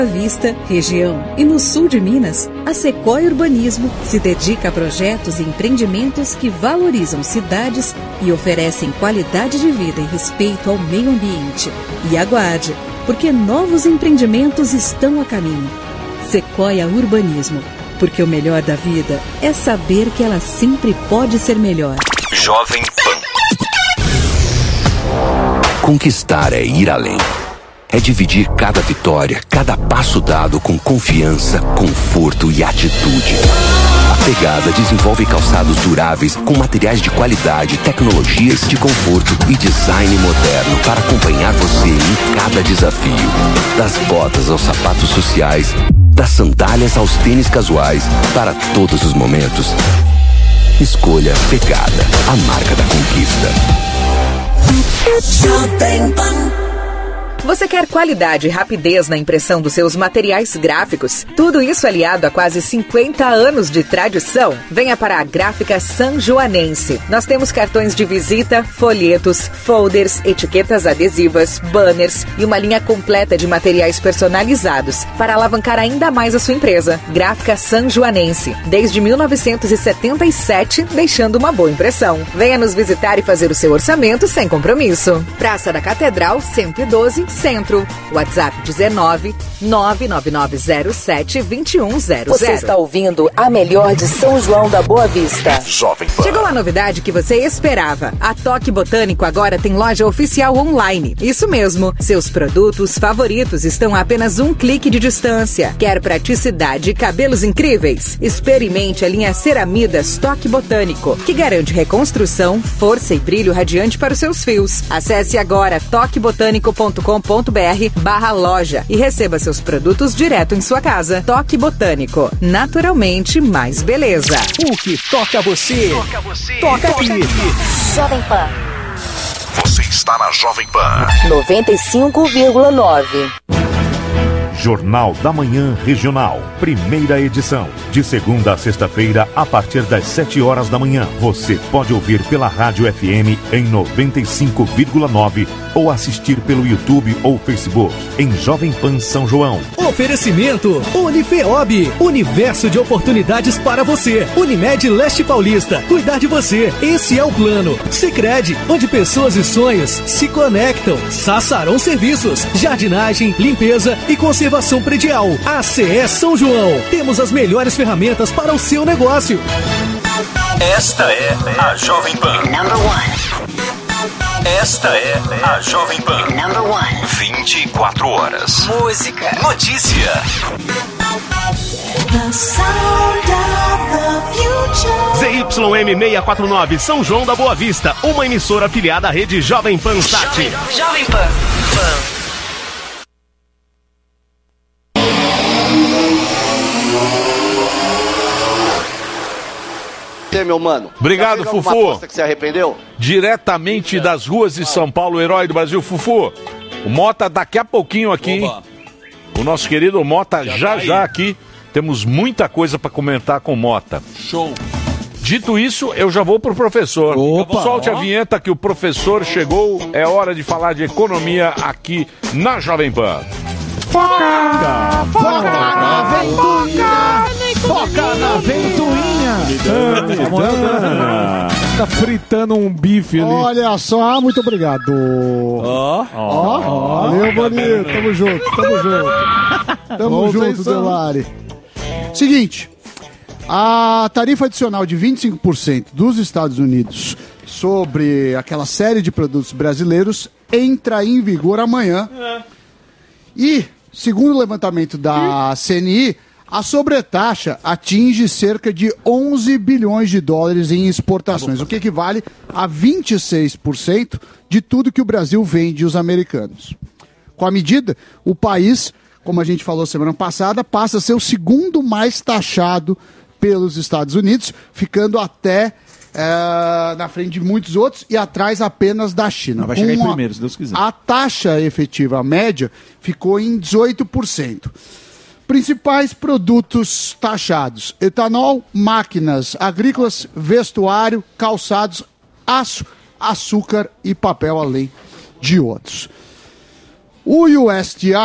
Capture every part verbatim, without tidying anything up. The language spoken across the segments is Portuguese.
Vista, região e no sul de Minas, a Sequoia Urbanismo se dedica a projetos e empreendimentos que valorizam cidades e oferecem qualidade de vida e respeito ao meio ambiente. E aguarde, porque novos empreendimentos estão a caminho. Sequoia Urbanismo, porque o melhor da vida é saber que ela sempre pode ser melhor. Jovem Pan. Conquistar é ir além. É dividir cada vitória, cada passo dado com confiança, conforto e atitude. A Pegada desenvolve calçados duráveis com materiais de qualidade, tecnologias de conforto e design moderno para acompanhar você em cada desafio. Das botas aos sapatos sociais, das sandálias aos tênis casuais, para todos os momentos. Escolha Pegada, a marca da conquista. Jovem Pan. Você quer qualidade e rapidez na impressão dos seus materiais gráficos? Tudo isso aliado a quase cinquenta anos de tradição? Venha para a Gráfica Sanjoanense. Nós temos cartões de visita, folhetos, folders, etiquetas adesivas, banners e uma linha completa de materiais personalizados para alavancar ainda mais a sua empresa. Gráfica Sanjoanense, desde mil novecentos e setenta e sete, deixando uma boa impressão. Venha nos visitar e fazer o seu orçamento sem compromisso. Praça da Catedral, cento e doze, Centro. WhatsApp dezenove, nove nove nove zero sete, dois um zero zero. Você está ouvindo a melhor de São João da Boa Vista. Jovem Pan. Chegou a novidade que você esperava. A Toque Botânico agora tem loja oficial online. Isso mesmo. Seus produtos favoritos estão a apenas um clique de distância. Quer praticidade e cabelos incríveis? Experimente a linha Ceramidas Toque Botânico, que garante reconstrução, força e brilho radiante para os seus fios. Acesse agora toque botânico ponto com ponto br barra loja e receba seus produtos direto em sua casa. Toque Botânico, naturalmente mais beleza. O que toca você, toca, você, toca aqui. Jovem Pan. Você está na Jovem Pan. noventa e cinco vírgula nove. Jornal da Manhã Regional, primeira edição. De segunda a sexta-feira, a partir das sete horas da manhã. Você pode ouvir pela Rádio F M em noventa e cinco vírgula nove ou assistir pelo YouTube ou Facebook em Jovem Pan São João. Oferecimento Unifeob, universo de oportunidades para você. Unimed Leste Paulista, cuidar de você, esse é o plano. Sicredi, onde pessoas e sonhos se conectam. Sassarão Serviços, jardinagem, limpeza e conservação predial. A C E São João, temos as melhores ferramentas para o seu negócio. Esta é a Jovem Pan. Number one. Esta é a Jovem Pan. Number one. vinte e quatro horas. Música. Notícia. The sound of the future. Z Y M seiscentos e quarenta e nove, São João da Boa Vista, uma emissora afiliada à rede Jovem Pan Sat. Jovem, Jovem Pan. Pan. Meu mano. Obrigado, Fufu. Que você arrependeu? Diretamente das ruas de São Paulo, herói do Brasil, Fufu. O Mota daqui a pouquinho aqui. Oba. O nosso querido Mota já já, tá já aqui. Temos muita coisa para comentar com o Mota. Show. Dito isso, eu já vou pro professor. Opa, Solte ó. a vinheta que o professor chegou. É hora de falar de economia aqui na Jovem Pan. Foca! Foca na ventoinha! Foca na ventoinha! Tá fritando um bife ali. Olha só, muito obrigado. Ó, ó. Valeu, Boninho. Tamo junto, tamo junto. Tamo junto, Delari. Seguinte, a tarifa adicional de vinte e cinco por cento dos Estados Unidos sobre aquela série de produtos brasileiros entra em vigor amanhã. É. E, segundo o levantamento da C N I, a sobretaxa atinge cerca de onze bilhões de dólares em exportações, o que equivale a vinte e seis por cento de tudo que o Brasil vende aos americanos. Com a medida, o país, como a gente falou semana passada, passa a ser o segundo mais taxado pelos Estados Unidos, ficando até é, na frente de muitos outros e atrás apenas da China. Não, vai chegar Uma, em primeiro, se Deus quiser. A taxa efetiva, a média, ficou em dezoito por cento. Principais produtos taxados: etanol, máquinas agrícolas, vestuário, calçados, aço, açúcar e papel, além de outros. O U S T R,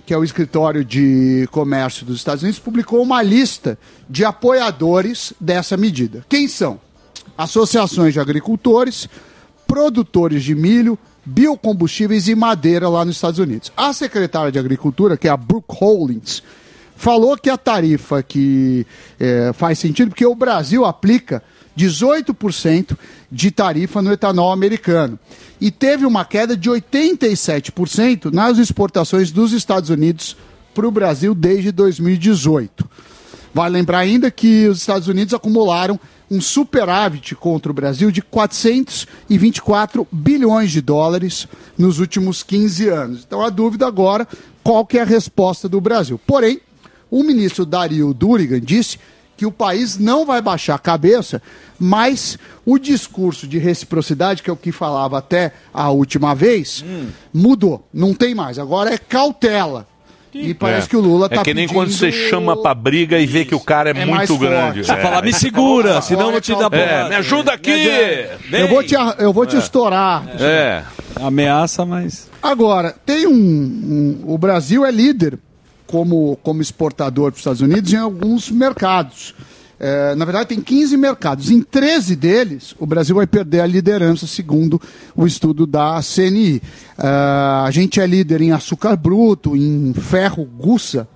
que é o escritório de comércio dos Estados Unidos, publicou uma lista de apoiadores dessa medida. Quem são? Associações de agricultores, produtores de milho, biocombustíveis e madeira lá nos Estados Unidos. A secretária de Agricultura, que é a Brooke Hollins, falou que a tarifa que é, faz sentido porque o Brasil aplica dezoito por cento de tarifa no etanol americano e teve uma queda de oitenta e sete por cento nas exportações dos Estados Unidos para o Brasil desde dois mil e dezoito. Vale lembrar ainda que os Estados Unidos acumularam um superávit contra o Brasil de quatrocentos e vinte e quatro bilhões de dólares nos últimos quinze anos. Então a dúvida agora, qual que é a resposta do Brasil? Porém, o ministro Dario Durigan disse que o país não vai baixar a cabeça, mas o discurso de reciprocidade, que é o que falava até a última vez, hum. mudou. Não tem mais. Agora é cautela. E parece é. que o Lula tá É que nem pedindo... quando você chama pra briga e vê que o cara é, É muito mais grande. forte. É. Fala, me segura, senão eu vou te dar É, porrada. me ajuda aqui! Eu vou te, eu vou te É. estourar. É. Ameaça, mas... Agora, tem um, um... O Brasil é líder como, como exportador para os Estados Unidos em alguns mercados. É, na verdade, tem quinze mercados. Em treze deles, o Brasil vai perder a liderança, segundo o estudo da C N I. É, a gente é líder em açúcar bruto, em ferro gussa,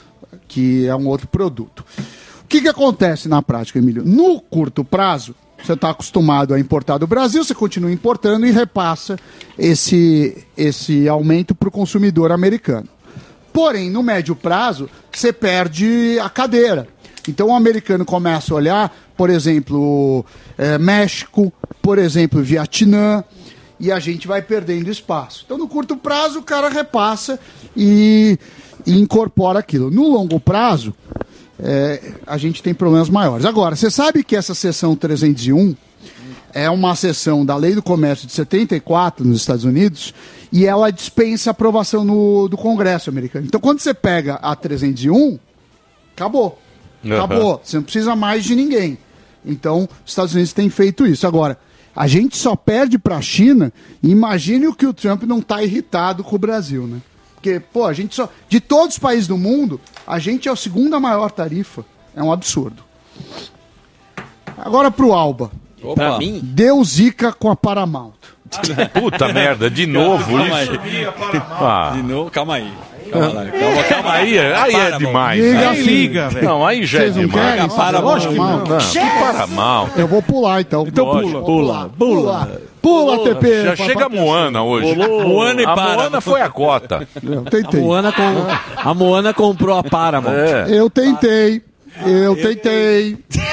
que é um outro produto. O que, que acontece na prática, Emílio? No curto prazo, você está acostumado a importar do Brasil, você continua importando e repassa esse, esse aumento para o consumidor americano. Porém, no médio prazo, você perde a cadeira. Então o americano começa a olhar, por exemplo, é, México, por exemplo, Vietnã, e a gente vai perdendo espaço. Então no curto prazo o cara repassa e, e incorpora aquilo. No longo prazo, é, a gente tem problemas maiores. Agora, você sabe que essa seção trezentos e um é uma seção da Lei do Comércio de setenta e quatro nos Estados Unidos e ela dispensa aprovação no, do Congresso americano. Então quando você pega a trezentos e um, acabou. Acabou, uhum. Você não precisa mais de ninguém. Então, os Estados Unidos têm feito isso. Agora, a gente só perde para a China. Imagine o que o Trump não está irritado com o Brasil, né? Porque, pô, a gente só... De todos os países do mundo, a gente é a segunda maior tarifa. É um absurdo. Agora pro Alba. Pra mim? Deu zica com a Paramount. Puta merda, de novo calma isso. Aí. Ah. De novo, calma aí. Calma, lá, calma, calma aí, aí é demais. Liga, né? assim. Liga, velho. Não, aí já Vocês é não demais. querem? Para, Lógico que não. não. Que para mal. Eu vou pular, então. Então Lógico. pula, pula, Pula, pula, T P. Já chega a Moana hoje. Moana e a para. Moana foi a cota. Eu tentei. A Moana, com... a Moana comprou a Paramount. É. Eu tentei. Eu tentei.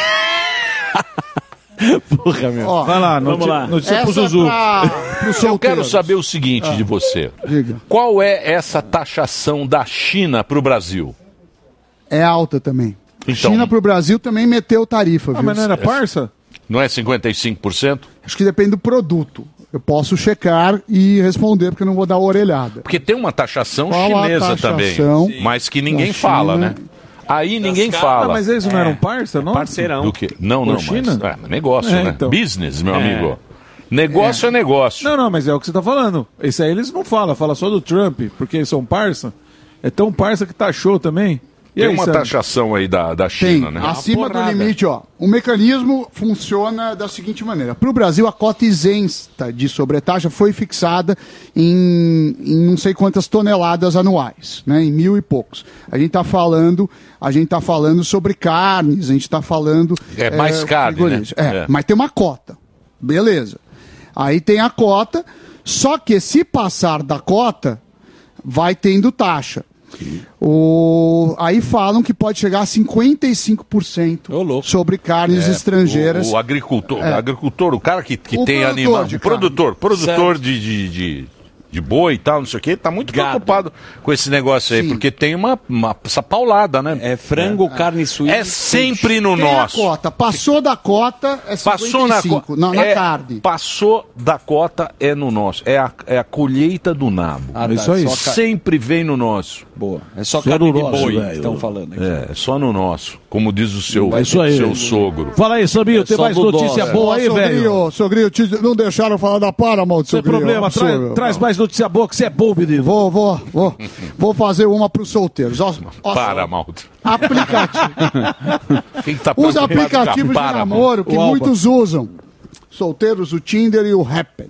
Porra, meu. Ó, Vai lá, vamos noti- lá. notícia pro essa Zuzu. é pra, pro Eu solteiro. quero saber o seguinte de você. Diga. Qual é essa taxação da China para o Brasil? É alta também. Então- China pro Brasil também meteu tarifa, Ah, viu? mas não era parça? Não é cinquenta e cinco por cento? Acho que depende do produto. Eu posso checar e responder, porque eu não vou dar a orelhada. Porque tem uma taxação Qual a chinesa taxação também, mas que ninguém da fala, China? né? Aí ninguém caras- fala. Ah, mas eles não eram parça, não? Parceirão. Do quê? Não, Com a não, China? mas é, negócio, É, né? então. Business, meu É. amigo. Negócio é, negócio. Não, não, mas é o que você tá falando. Esse aí eles não falam, fala só do Trump, porque eles são parça. É tão parça que taxou também. E Tem aí, uma Sandro? taxação aí da, da Tem, China, né? acima do porrada. limite, ó. O mecanismo funciona da seguinte maneira. Para o Brasil, a cota isenta de sobretaxa foi fixada em, em não sei quantas toneladas anuais, né? Em mil e poucos. A gente está falando, a gente tá falando sobre carnes, a gente está falando... É mais carne, frigorífico. né? É, É. mas tem uma cota. Beleza. Aí tem a cota, só que se passar da cota, vai tendo taxa. O... Aí falam que pode chegar a cinquenta e cinco por cento Ô, louco. sobre carnes É, estrangeiras. O, o agricultor, É. o agricultor, o cara que, que O tem produtor animal, de o produtor, produtor Certo. de, de, de, de boi e tal, não sei o quê, tá muito Gado. preocupado com esse negócio aí, Sim. porque tem uma, uma essa paulada, né? É frango, carne suína. É sempre no Tem nosso. a cota. Passou da cota, é Passou na, cinquenta e cinco. co- na, na é- carne. Passou da cota é no nosso. É a, é a colheita do nabo. Ah, tá, Isso aí. só ca- Sempre vem no nosso. Boa. É só Só carne no de nosso, boi velho. que estão falando aqui. É, só no nosso. Como diz o seu, É isso aí. seu sogro. Fala aí, Sabinho, É tem só mais do notícia dólar. boa aí, velho? Sogrinho, sogrinho, te- não deixaram falar da Paramount, Sem sogrinho. problema, Absurdo. tra traz mais mais notícia boa, que você é bom, menino. Vou, vou, vou. Vou fazer uma pros solteiros. Ó, ó, Para, Malta. aplicativo. Quem tá Os preocupado aplicativos com a de para, namoro que o Alba. muitos usam. Solteiros, o Tinder e o Happn.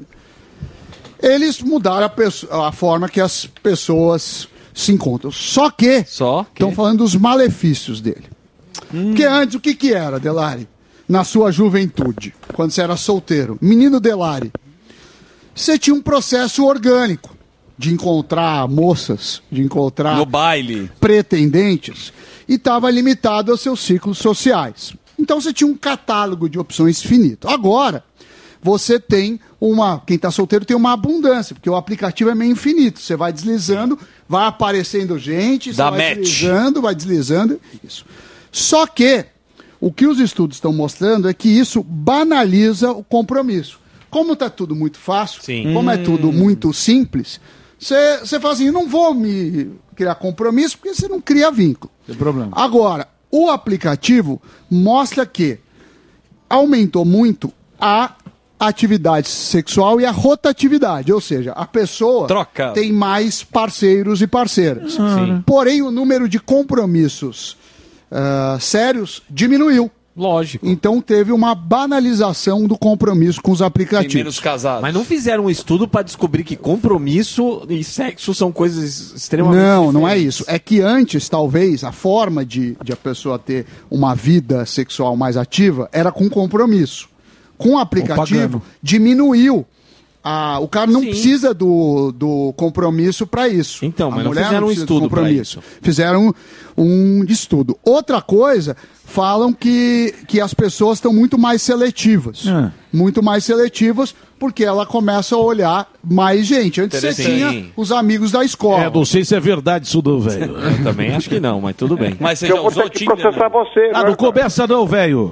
Eles mudaram a, pesso- a forma que as pessoas se encontram. Só que estão falando dos malefícios dele. Hum. Porque antes, o que, que era, Delari? Na sua juventude, quando você era solteiro. Menino Delari, você tinha um processo orgânico de encontrar moças, de encontrar... No baile. pretendentes, e estava limitado aos seus ciclos sociais. Então você tinha um catálogo de opções finito. Agora, você tem uma... Quem está solteiro tem uma abundância, porque o aplicativo é meio infinito. Você vai deslizando, vai aparecendo gente, você Dá vai match. deslizando, vai deslizando. Isso. Só que o que os estudos estão mostrando é que isso banaliza o compromisso. Como está tudo muito fácil, Sim. como é Hum. tudo muito simples, você você fala assim, não vou me criar compromisso, porque você não cria vínculo. Tem problema. Agora, o aplicativo mostra que aumentou muito a atividade sexual e a rotatividade, ou seja, a pessoa Troca. tem mais parceiros e parceiras. Sim. Porém, o número de compromissos ah, sérios diminuiu. Lógico. Então teve uma banalização do compromisso com os Tem aplicativos. menos casados. Mas não fizeram um estudo pra descobrir que compromisso e sexo são coisas extremamente Não, não é diferentes. isso. É que antes, talvez, a forma de, de a pessoa ter uma vida sexual mais ativa era com compromisso. Com o aplicativo, pagando. diminuiu. Ah, o cara não Sim. precisa do, do compromisso para isso. Então, A mas não mulher fizeram um precisa do estudo pra compromisso. isso. Fizeram um, um estudo. Outra coisa, falam que, que as pessoas estão muito mais seletivas. É. Muito mais seletivas, porque ela começa a olhar mais gente. Antes você Interessante. tinha os amigos da escola. É, não sei se é verdade isso não, velho. Eu também acho que não, mas tudo bem. Mas você Eu já vou usou ter que Tinder? processar você. Ah, né, não começa não, velho.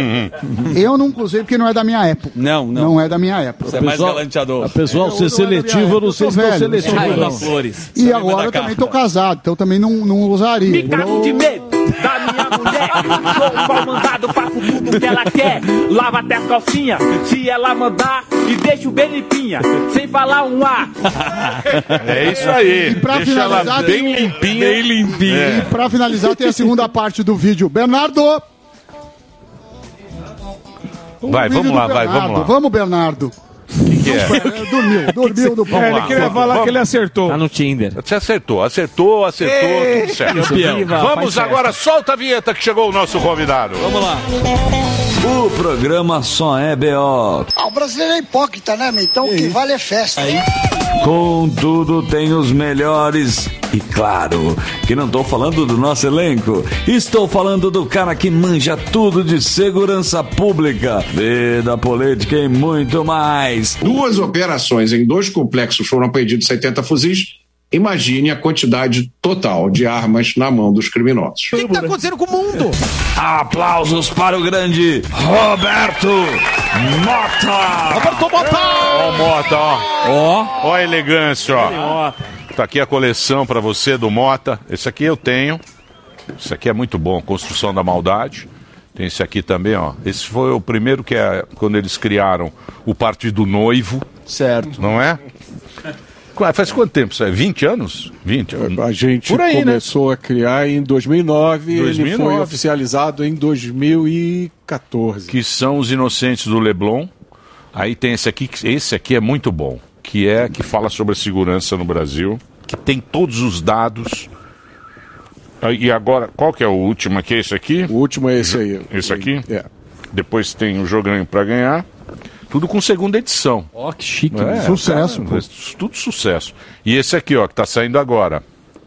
Eu não usei porque não é da minha época. Não, não. Não é da minha época. Você é mais Pessoal- galanteador. A pessoal Eu ser não é da minha seletivo, eu não época, sei eu se sou estão velho, eu sou seletivos, Raio não. da Flores. E agora eu também tô casado, então também não, não usaria. Me cago de medo da minha mulher. Sou pau mandado, faço tudo que ela quer. Lava até as calcinhas, se ela mandar. E deixo bem limpinha, sem falar um A. É isso aí. E pra Deixa finalizar, ela tem bem um- limpinha. Bem limpinha. E pra finalizar, tem a segunda parte do vídeo. Bernardo! O Vai, vídeo vamos do lá, vai, Bernardo. vamos lá. Vamos, Bernardo. O que, que é? É, dormiu, dormiu do pau. É, ele queria falar que ele acertou. Tá no Tinder. Você acertou, acertou, acertou, tudo certo. Campeão. Vamos Faz agora, solta a vinheta que chegou o nosso convidado. Vamos lá. O programa só é B O. Ah, o brasileiro é hipócrita, né, meu? Então o que vale é festa. Contudo, tem os melhores. E claro, que não estou falando do nosso elenco. Estou falando do cara que manja tudo de segurança pública, vida política e muito mais. Duas operações em dois complexos foram apreendidos setenta fuzis. Imagine a quantidade total de armas na mão dos criminosos. O que, que tá acontecendo com o mundo? Aplausos para o grande Roberto Mota. Roberto Mota! Ó o Mota, ó. Ó. Ó a elegância, ó. Tá aqui a coleção pra você do Mota. Esse aqui eu tenho. Esse aqui é muito bom, Construção da Maldade. Tem esse aqui também, ó. Esse foi o primeiro que é quando eles criaram o Partido Noivo. Certo. Não é? Qu- Faz quanto tempo isso é? vinte anos? vinte? A gente Por aí, começou a criar em dois mil e nove, dois mil e ele foi nove. oficializado em dois mil e quatorze. Que são os Inocentes do Leblon. Aí tem esse aqui, que- esse aqui é muito bom, que é que fala sobre a segurança no Brasil, que tem todos os dados. Aí, E agora, qual que é o último aqui? Esse aqui? O último é esse aí. Esse aqui? É. Depois tem o Joganho pra Ganhar. Tudo com segunda edição. Ó, que chique. É, Sucesso, cara, tudo sucesso. E esse aqui, ó, que tá saindo agora.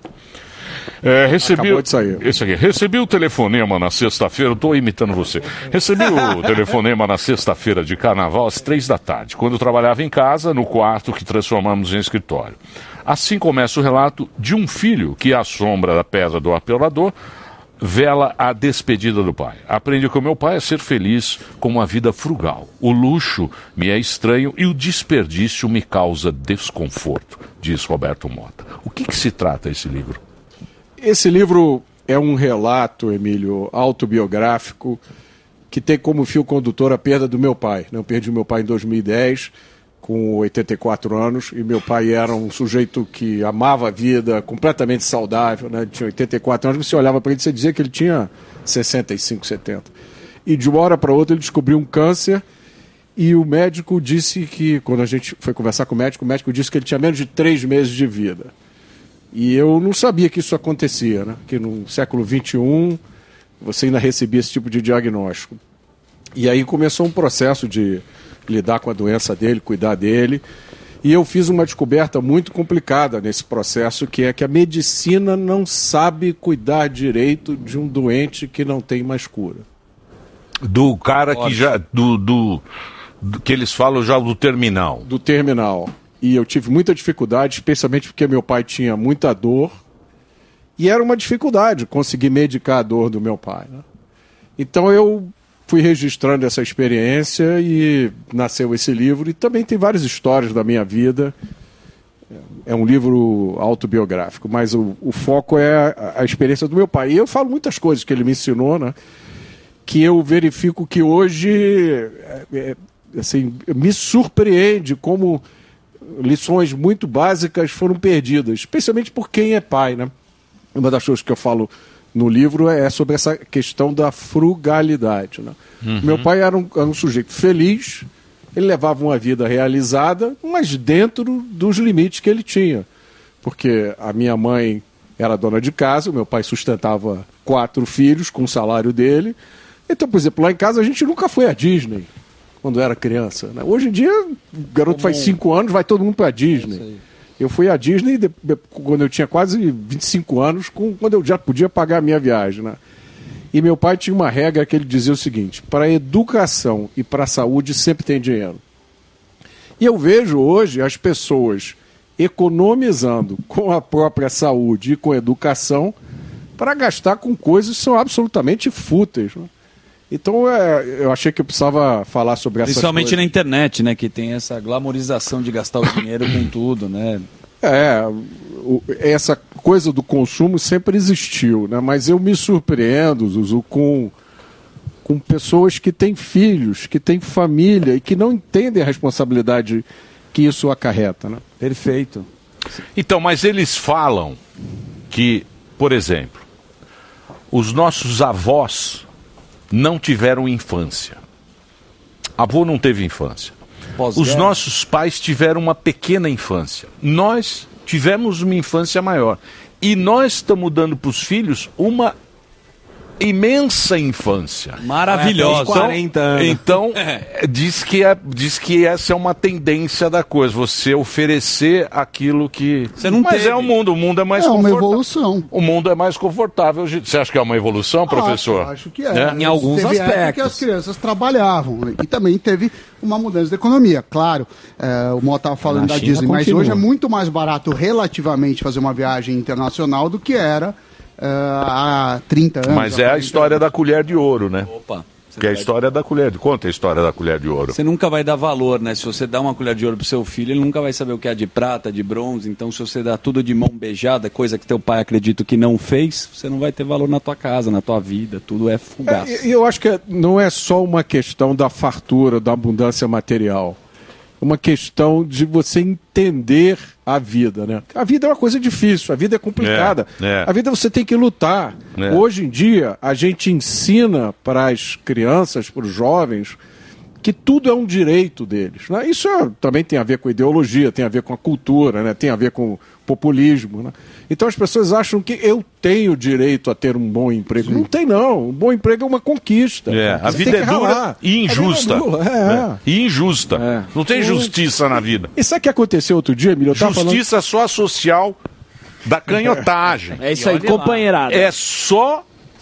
É, recebi, Acabou de sair. Esse aqui. Recebi o telefonema na sexta-feira, eu tô imitando você. Recebi o telefonema na sexta-feira de carnaval às três da tarde, quando eu trabalhava em casa, no quarto que transformamos em escritório. Assim começa o relato de um filho que, à sombra da pedra do apelador, vela a despedida do pai. Aprendi com meu pai a ser feliz com uma vida frugal. O luxo me é estranho e o desperdício me causa desconforto, diz Roberto Mota. O que, que se trata esse livro? Esse livro é um relato, Emílio, autobiográfico, que tem como fio condutor a perda do meu pai. Eu perdi o meu pai em dois mil e dez, com oitenta e quatro anos, e meu pai era um sujeito que amava a vida, completamente saudável, né? Ele tinha oitenta e quatro anos, você olhava para ele e você dizia que ele tinha sessenta e cinco, setenta. E de uma hora para outra ele descobriu um câncer, e o médico disse que, quando a gente foi conversar com o médico, o médico disse que ele tinha menos de três meses de vida. E eu não sabia que isso acontecia, né? Que no século vinte e um você ainda recebia esse tipo de diagnóstico. E aí começou um processo de lidar com a doença dele, cuidar dele. E eu fiz uma descoberta muito complicada nesse processo, que é que a medicina não sabe cuidar direito de um doente que não tem mais cura. Do cara que já... Do, do, do que eles falam já do terminal. Do terminal. E eu tive muita dificuldade, especialmente porque meu pai tinha muita dor. E era uma dificuldade conseguir medicar a dor do meu pai, né? Então eu fui registrando essa experiência e nasceu esse livro. E também tem várias histórias da minha vida. É um livro autobiográfico, mas o, o foco é a, a experiência do meu pai. E eu falo muitas coisas que ele me ensinou, né? Que eu verifico que hoje é, assim, me surpreende como lições muito básicas foram perdidas, especialmente por quem é pai, né? Uma das coisas que eu falo no livro é sobre essa questão da frugalidade, né? Uhum. Meu pai era um, era um sujeito feliz, ele levava uma vida realizada, mas dentro dos limites que ele tinha. Porque a minha mãe era dona de casa, o meu pai sustentava quatro filhos com o salário dele. Então, por exemplo, lá em casa a gente nunca foi à Disney quando era criança, né? Hoje em dia, o garoto faz cinco anos, vai todo mundo para a Disney. Eu fui à Disney de, de, quando eu tinha quase vinte e cinco anos, com, quando eu já podia pagar a minha viagem, né? E meu pai tinha uma regra que ele dizia o seguinte: para a educação e para a saúde sempre tem dinheiro. E eu vejo hoje as pessoas economizando com a própria saúde e com a educação para gastar com coisas que são absolutamente fúteis, né? Então é, eu achei que eu precisava falar sobre essas Principalmente coisas. na internet, né? Que tem essa glamorização de gastar o dinheiro com tudo, né? É, o, essa coisa do consumo sempre existiu, né? Mas eu me surpreendo, Zuzu, com, com pessoas que têm filhos, que têm família e que não entendem a responsabilidade que isso acarreta, né? Perfeito. Então, mas eles falam que, por exemplo, os nossos avós não tiveram infância. Avô não teve infância. Os nossos pais tiveram uma pequena infância. Nós tivemos uma infância maior. E nós estamos dando para os filhos uma imensa infância. Maravilhosa. Então, quarenta anos. Então, é. diz, que é, diz que essa é uma tendência da coisa, você oferecer aquilo que... Você não Mas teve. é o mundo, o mundo é mais É uma confortável. evolução. O mundo é mais confortável. Você acha que é uma evolução, professor? Acho, acho que é. Em alguns teve época aspectos. que as crianças trabalhavam, né? E também teve uma mudança da economia. Claro, é, o Mó estava falando Na da China Disney, mas continua. hoje é muito mais barato relativamente fazer uma viagem internacional do que era é, há trinta anos. Mas é a história da colher de ouro, né? Opa. Que é a história da colher de... Conta a história da colher de ouro. Você nunca vai dar valor, né? Se você dá uma colher de ouro pro seu filho, ele nunca vai saber o que é de prata, de bronze. Então, se você dá tudo de mão beijada, coisa que teu pai acredita que não fez, você não vai ter valor na tua casa, na tua vida. Tudo é fugaz. E eu acho que não é só uma questão da fartura, da abundância material. É uma questão de você entender a vida, né? A vida é uma coisa difícil, a vida é complicada. É, é. A vida você tem que lutar. É. Hoje em dia, a gente ensina para as crianças, para os jovens, que tudo é um direito deles, né? Isso é, também tem a ver com ideologia, tem a ver com a cultura, né? Tem a ver com populismo, né? Então as pessoas acham que eu tenho direito a ter um bom emprego. Sim. Não tem, não. Um bom emprego é uma conquista. É, a Você vida tem é que dura ralar. e injusta. A vida é dura, é. É. E injusta. É. Não tem justiça na vida. E sabe o que aconteceu outro dia, Emílio? Eu tava Justiça só social da canhotagem. É isso aí, companheirada. É só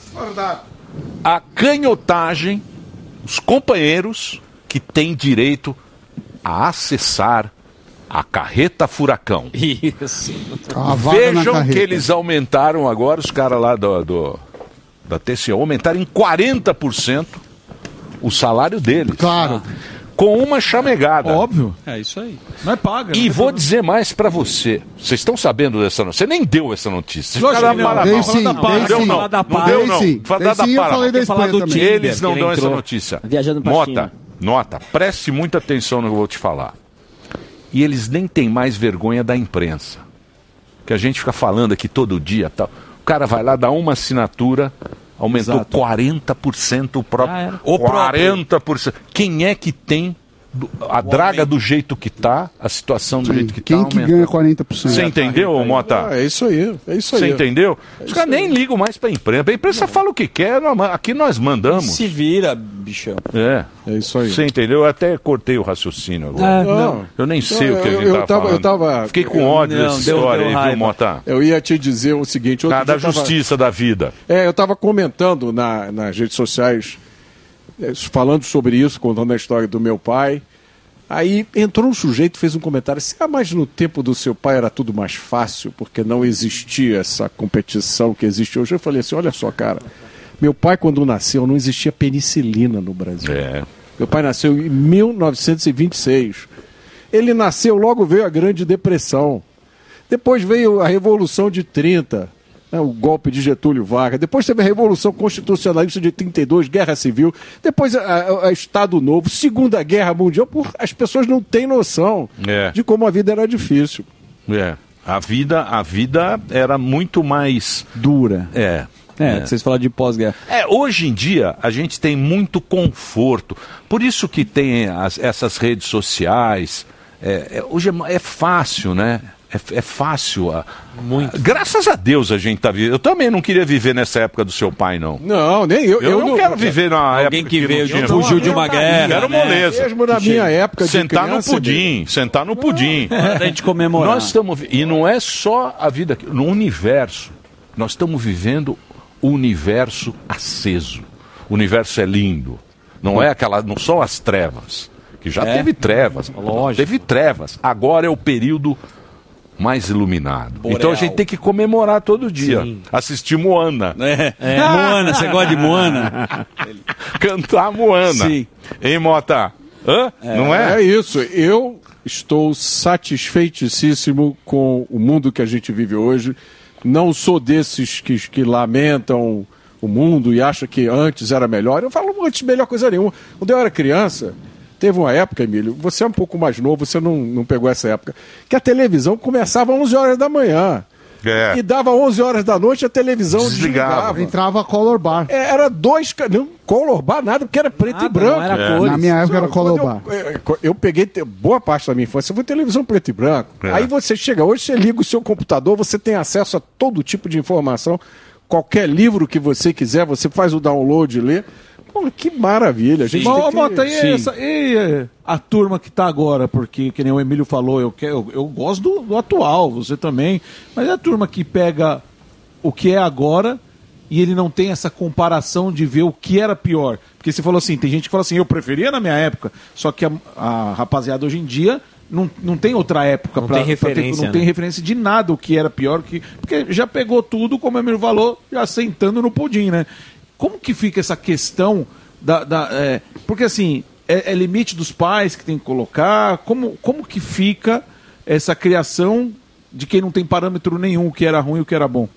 a canhotagem, os companheiros que têm direito a acessar a carreta furacão. Isso. Vejam que eles aumentaram agora, os caras lá do, do, da T C O, aumentaram em quarenta por cento o salário deles. Claro. Com uma chamegada. Óbvio. É isso aí. Não é paga. E vou dizer mais pra você. Vocês estão sabendo dessa notícia? Você nem deu essa notícia. Lógico Vocês que não. ficaram Dei mal. sim, Não dei deu sim. não. Fala da Não Para. deu Dei não. sim. Fala Dei da sim, eu Para. falei da Falar Espanha do também. time. Eles não que dão ele essa entrou notícia. viajando pra Nota, China. nota. Preste muita atenção no que eu vou te falar. E eles nem têm mais vergonha da imprensa. Que a gente fica falando aqui todo dia, tal. O cara vai lá, dá uma assinatura, aumentou Exato. quarenta por cento o próprio. Ah, era. O quarenta por cento. Quem é que tem do- a draga do jeito que tá, a situação do Sim, jeito que quem tá, que aumenta. ganha quarenta por cento? Você entendeu, Mota? Ah, é isso aí, é isso aí. Você entendeu? É Os isso caras nem ligam mais pra imprensa. A imprensa fala o que quer, nós- aqui nós mandamos. Se vira, bichão. É. É isso aí. Você entendeu? Eu até cortei o raciocínio agora. Ah, não. Eu nem sei Não, o que a eu- gente eu tava, tava- falando. eu tava- Fiquei com ódio Não, dessa deu- história deu aí, raiva. viu, Mota? Eu ia te dizer o seguinte... outro Ah, da dia eu tava- justiça da vida. É, eu estava comentando na- nas redes sociais, eh, falando sobre isso, contando a história do meu pai. Aí entrou um sujeito e fez um comentário assim: ah, mas no tempo do seu pai era tudo mais fácil, porque não existia essa competição que existe hoje. Eu falei assim: olha só, cara, meu pai, quando nasceu, não existia penicilina no Brasil. É. Meu pai nasceu em mil novecentos e vinte e seis. Ele nasceu, logo veio a Grande Depressão. Depois veio a Revolução de trinta, né, o golpe de Getúlio Vargas. Depois teve a Revolução Constitucionalista de trinta e dois, Guerra Civil. Depois a, a- a Estado Novo, Segunda Guerra Mundial. Por, as pessoas não têm noção É. de como a vida era difícil. É. A vida, a vida era muito mais dura. É. É, vocês falaram de pós-guerra. É, hoje em dia a gente tem muito conforto. Por isso que tem as- essas redes sociais. É, é, hoje é, ma- é fácil, né? É, é fácil. A, muito. Graças a Deus a gente tá vivendo. Eu também não queria viver nessa época do seu pai, não. Não, nem eu. Eu, não, quero viver na Alguém época que não veio, tinha- fugiu de uma guerra, Quero né? moleza. Mesmo na minha época de Sentar criança, no pudim, sentar no pudim. Pra gente comemorar. Nós estamos vi- e não é só a vida aqui, no universo. Nós estamos vivendo o universo aceso. O universo é lindo. Não é aquela, não são as trevas, que já É. teve trevas. Lógico. Teve trevas. Agora é o período mais iluminado. Boreal. Então a gente tem que comemorar todo dia. Sim. Assistir Moana. É, é, Moana, você gosta de Moana? Cantar Moana. Sim. Hein, Mota? Hã? Não é? É isso. Eu estou satisfeitíssimo com o mundo que a gente vive hoje. Não sou desses que, que lamentam o mundo e acham que antes era melhor. Eu falo antes melhor coisa nenhuma. Quando eu era criança, teve uma época, Emílio, você é um pouco mais novo, você não, não pegou essa época, que a televisão começava às onze horas da manhã. É. E dava onze horas da noite, a televisão Desligava. desligava. Entrava color bar. É, era dois. ca- Não, color bar nada, porque era preto e branco. não era É. cores. Na minha época era color Quando eu- Eu, eu peguei te- boa parte da minha infância, foi televisão preto e branco. É. Aí você chega hoje, você liga o seu computador, você tem acesso a todo tipo de informação. Qualquer livro que você quiser, você faz o download e lê. Pô, que maravilha. A gente Mas, tem ô, que- Mota, e, Sim. essa, e eh, a turma que tá agora? Porque, que nem o Emílio falou, eu, quero, eu, eu gosto do, do atual, você também. Mas é a turma que pega o que é agora e ele não tem essa comparação de ver o que era pior. Porque você falou assim, tem gente que fala assim, eu preferia na minha época. Só que a, a rapaziada hoje em dia não, não tem outra época Não pra, tem pra ter- referência, não tem né? referência de nada o que era pior. Que, porque já pegou tudo, como o Emílio falou, já sentando no pudim, né? Como que fica essa questão da... da é, porque assim, é, é limite dos pais que tem que colocar? Como, como que fica essa criação de quem não tem parâmetro nenhum, o que era ruim e o que era bom?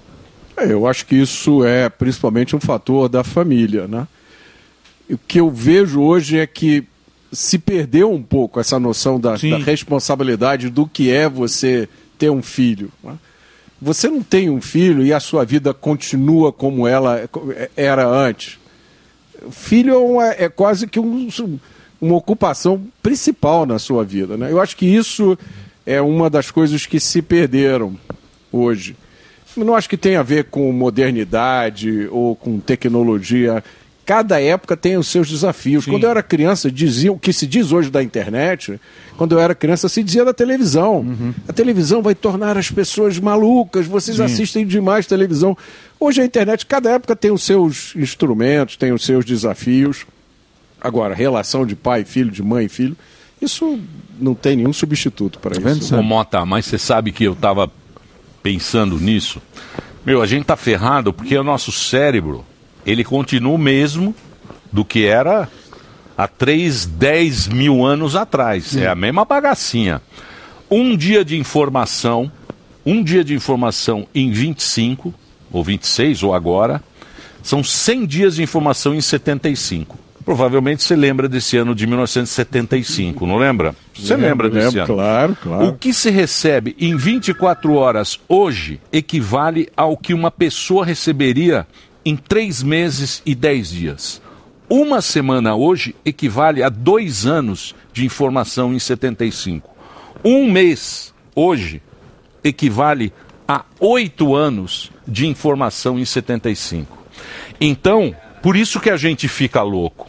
É, eu acho que isso é principalmente um fator da família, né? E o que eu vejo hoje é que se perdeu um pouco essa noção da, da responsabilidade do que é você ter um filho, né? Você não tem um filho e a sua vida continua como ela era antes. O filho é, uma- é quase que um- uma ocupação principal na sua vida, né? Eu acho que isso é uma das coisas que se perderam hoje. Eu não acho que tem a ver com modernidade ou com tecnologia. Cada época tem os seus desafios. Quando eu era criança, dizia o que se diz hoje da internet. Quando eu era criança, se dizia da televisão. A televisão vai tornar as pessoas malucas, vocês Sim. assistem demais televisão. Hoje a internet, cada época tem os seus instrumentos, tem os seus desafios. Agora, relação de pai e filho, de mãe e filho, isso não tem nenhum substituto para isso. Ô, Mota, mas você sabe que eu tava pensando nisso? Meu, a gente tá ferrado porque o nosso cérebro, ele continua o mesmo do que era há três, dez mil anos atrás. É a mesma bagacinha. Um dia de informação, um dia de informação em vinte e cinco, ou vinte e seis, ou agora, são cem dias de informação em setenta e cinco. Provavelmente você lembra desse ano de mil novecentos e setenta e cinco, não lembra? Você Lembro, lembra desse lembro, ano? claro, claro. O que se recebe em vinte e quatro horas hoje equivale ao que uma pessoa receberia em três meses e dez dias. Uma semana hoje equivale a dois anos de informação em setenta e cinco. Um mês hoje equivale a oito anos de informação em setenta e cinco. Então, por isso que a gente fica louco.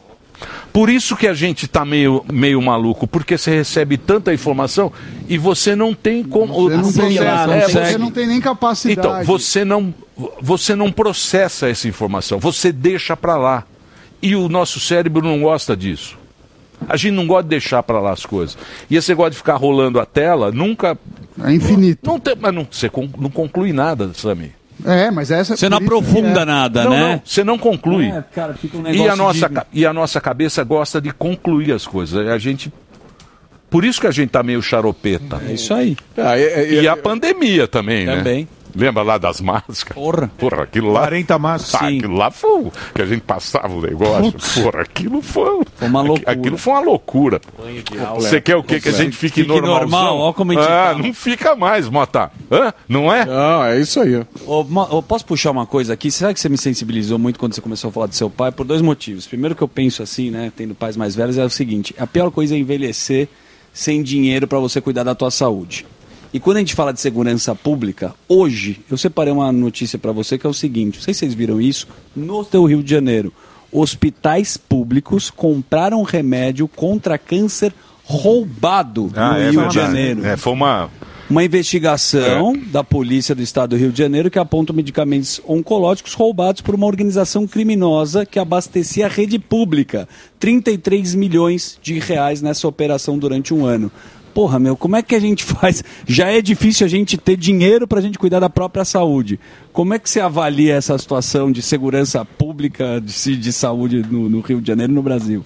Por isso que a gente está meio, meio maluco, porque você recebe tanta informação e você não tem como... Você não, tem, é, você não tem nem capacidade. Então, você não, você não processa essa informação, você deixa para lá. E o nosso cérebro não gosta disso. A gente não gosta de deixar para lá as coisas. E esse negócio de ficar rolando a tela, nunca... É infinito. Não tem, mas não, você não conclui nada, Samir. É, mas essa... Você não aprofunda é. nada, não, né? Não, você não conclui. É, cara, fica um e, a nossa, de... e a nossa cabeça gosta de concluir as coisas. A gente... Por isso que a gente tá meio charopeta. É isso aí. Ah, é, é, e a pandemia também, né? Também. Lembra lá das máscaras? Porra. Porra, aquilo lá... quarenta máscaras. Ah, aquilo lá foi o que a gente passava o negócio. Putz. Porra, aquilo foi... Foi uma loucura. Aquilo foi uma loucura. Você quer o quê? Que a gente fique, fique normalzão? normal, ó como a gente Ah, tá. não fica mais, Mota. Hã? Não é? Não, é isso aí. Ô, Mo- ô, posso puxar uma coisa aqui? Será que você me sensibilizou muito quando você começou a falar do seu pai? Por dois motivos. Primeiro que eu penso assim, né, tendo pais mais velhos, é o seguinte: a pior coisa é envelhecer sem dinheiro para você cuidar da tua saúde. E quando a gente fala de segurança pública, hoje, eu separei uma notícia para você que é o seguinte, não sei se vocês viram isso, no teu Rio de Janeiro, hospitais públicos compraram remédio contra câncer roubado Ah, no é Rio de verdade. Janeiro. É, foi uma... Uma investigação da polícia do estado do Rio de Janeiro que aponta medicamentos oncológicos roubados por uma organização criminosa que abastecia a rede pública. trinta e três milhões de reais nessa operação durante um ano. Porra, meu, como é que a gente faz? Já é difícil a gente ter dinheiro para a gente cuidar da própria saúde. Como é que você avalia essa situação de segurança pública, de, de saúde no, no Rio de Janeiro e no Brasil?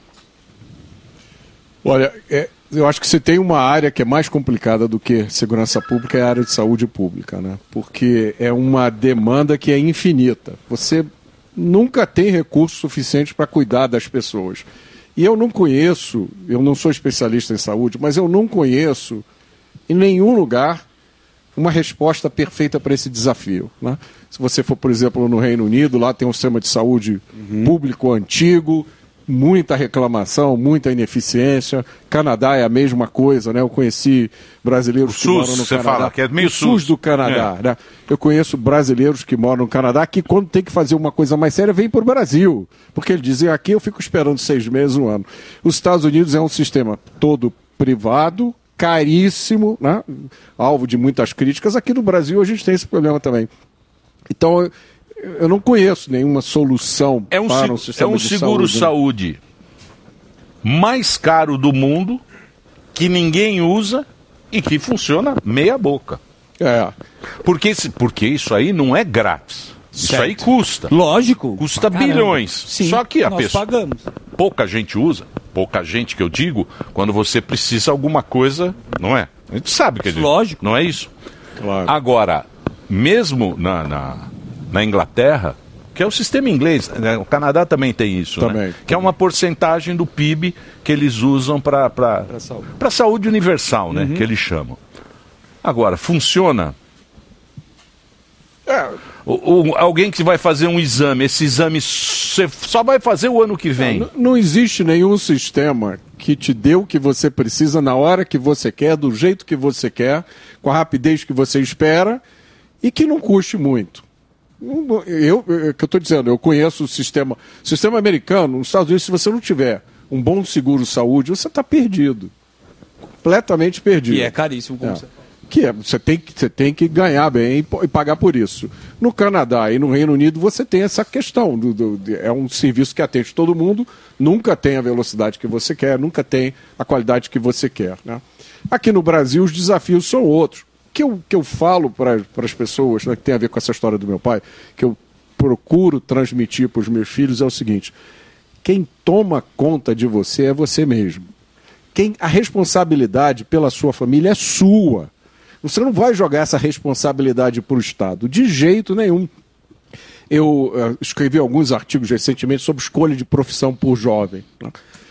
Olha, é, eu acho que se tem uma área que é mais complicada do que segurança pública é a área de saúde pública, né? Porque é uma demanda que é infinita. Você nunca tem recurso suficiente para cuidar das pessoas. E eu não conheço, eu não sou especialista em saúde, mas eu não conheço em nenhum lugar uma resposta perfeita para esse desafio, né? Se você for, por exemplo, no Reino Unido, lá tem um sistema de saúde uhum. público antigo, muita reclamação, muita ineficiência. Canadá é a mesma coisa, né? Eu conheci brasileiros o que moram SUS, no você Canadá. fala, que é meio o SUS do Canadá, é. né? Eu conheço brasileiros que moram no Canadá que quando tem que fazer uma coisa mais séria vem para o Brasil, porque eles dizem aqui eu fico esperando seis meses, um ano. Os Estados Unidos é um sistema todo privado, caríssimo, né? Alvo de muitas críticas. Aqui no Brasil a gente tem esse problema também. Então eu, eu não conheço nenhuma solução é um para um se, sistema é um de seguro saúde, saúde mais caro do mundo, que ninguém usa e que funciona meia boca. É. Porque, porque isso aí não é grátis. Isso Certo. aí custa. Lógico. Custa Caramba. bilhões. Sim, Só que a nós pessoa... pagamos. Pouca gente usa. Pouca gente que eu digo, quando você precisa alguma coisa, não é? A gente sabe que é Lógico. Não é isso? Claro. Agora, mesmo na, na, na Inglaterra, que é o sistema inglês, né? O Canadá também tem isso, Também. né? Que é uma porcentagem do P I B que eles usam para para saúde. para saúde universal, né? Uhum. Que eles chamam. Agora, funciona? É. O, o, alguém que vai fazer um exame, esse exame você só vai fazer o ano que vem. Não, não existe nenhum sistema que te dê o que você precisa na hora que você quer, do jeito que você quer, com a rapidez que você espera e que não custe muito. Eu, eu, que eu estou dizendo, eu conheço o sistema, o sistema americano, nos Estados Unidos, se você não tiver um bom seguro-saúde, você está perdido. Completamente perdido. E é caríssimo, como É. você fala. Que é, você tem que, você tem que ganhar bem e, e pagar por isso. No Canadá e no Reino Unido você tem essa questão. Do, do, de, é um serviço que atende todo mundo, nunca tem a velocidade que você quer, nunca tem a qualidade que você quer. Né? Aqui no Brasil os desafios são outros. O que eu, que eu falo para as pessoas, né, que tem a ver com essa história do meu pai, que eu procuro transmitir para os meus filhos é o seguinte: quem toma conta de você é você mesmo. Quem, a responsabilidade pela sua família é sua. Você não vai jogar essa responsabilidade para o Estado, de jeito nenhum. eu uh, escrevi alguns artigos recentemente sobre escolha de profissão por jovem, né?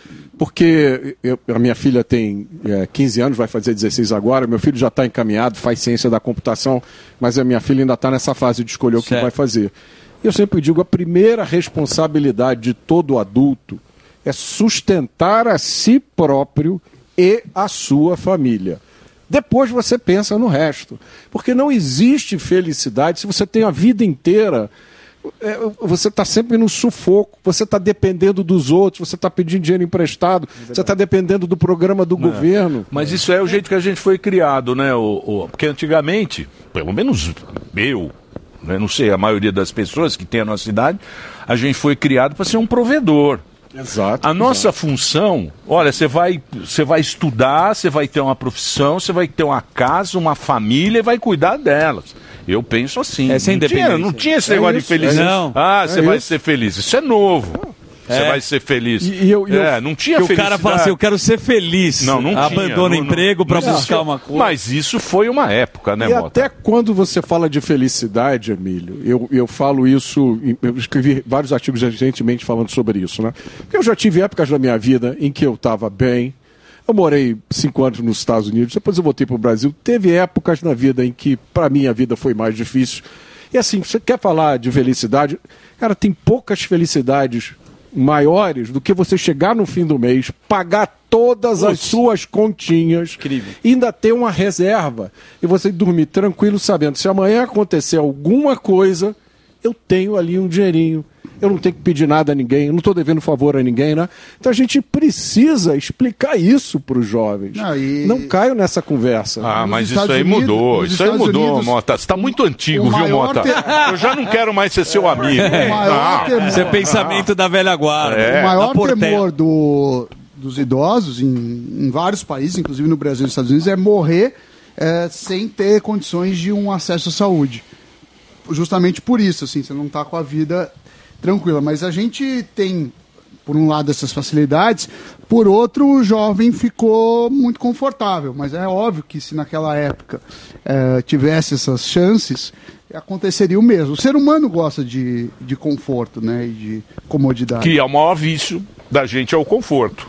Porque eu, a minha filha tem é, quinze anos, vai fazer dezesseis agora, meu filho já está encaminhado, faz ciência da computação, mas a minha filha ainda está nessa fase de escolher o que vai fazer. Eu sempre digo, a primeira responsabilidade de todo adulto é sustentar a si próprio e a sua família. Depois você pensa no resto. Porque não existe felicidade se você tem a vida inteira... É, você está sempre no sufoco, você está dependendo dos outros, você está pedindo dinheiro emprestado, você está dependendo do programa do É. governo. Mas isso é o jeito que a gente foi criado, né? O, o- porque antigamente, pelo menos eu, né, não sei, a maioria das pessoas que tem a nossa idade, a gente foi criado para ser um provedor. Exato. A nossa função, olha, você vai, você vai estudar, você vai ter uma profissão, você vai ter uma casa, uma família e vai cuidar delas. Eu penso assim. É, sem não, tinha, independência. não tinha esse É negócio isso, de felicidade. é isso. Ah, É você vai isso. ser feliz. Isso é novo. Você É. vai ser feliz. E- e eu- e eu- é, não tinha que o felicidade. cara fala assim, eu quero ser feliz. Não, não tinha. Abandona Não- não- emprego pra não- buscar uma coisa. Mas isso foi uma época, né, E Mota? até quando você fala de felicidade, Emílio, eu, eu falo isso, eu escrevi vários artigos recentemente falando sobre isso, né? Porque eu já tive épocas da minha vida em que eu estava bem, eu morei cinco anos nos Estados Unidos, depois eu voltei para o Brasil, teve épocas na vida em que, para mim, a vida foi mais difícil. E assim, você quer falar de felicidade? Cara, tem poucas felicidades maiores do que você chegar no fim do mês, pagar todas as suas continhas, e ainda ter uma reserva e você dormir tranquilo sabendo, se amanhã acontecer alguma coisa, eu tenho ali um dinheirinho. Eu não tenho que pedir nada a ninguém, eu não estou devendo favor a ninguém, né? Então a gente precisa explicar isso para os jovens. Não, e- Não caio nessa conversa. Ah, Nos mas isso Estados aí Unidos- mudou. nos Isso aí Estados mudou, Unidos, Mota. Você está muito antigo, o viu, maior Mota? te- Eu já não quero mais ser seu amigo. O maior Não. temor- Isso é pensamento da velha guarda. É. O maior Da Portela. temor do, dos idosos, em, em vários países, inclusive no Brasil e nos Estados Unidos, é morrer é, sem ter condições de um acesso à saúde. Justamente por isso, assim, você não está com a vida tranquila. Mas a gente tem, por um lado, essas facilidades, por outro, o jovem ficou muito confortável. Mas é óbvio que se naquela época é, tivesse essas chances, aconteceria o mesmo. O ser humano gosta de, de conforto, né, e de comodidade. Que é o maior vício da gente, é o conforto.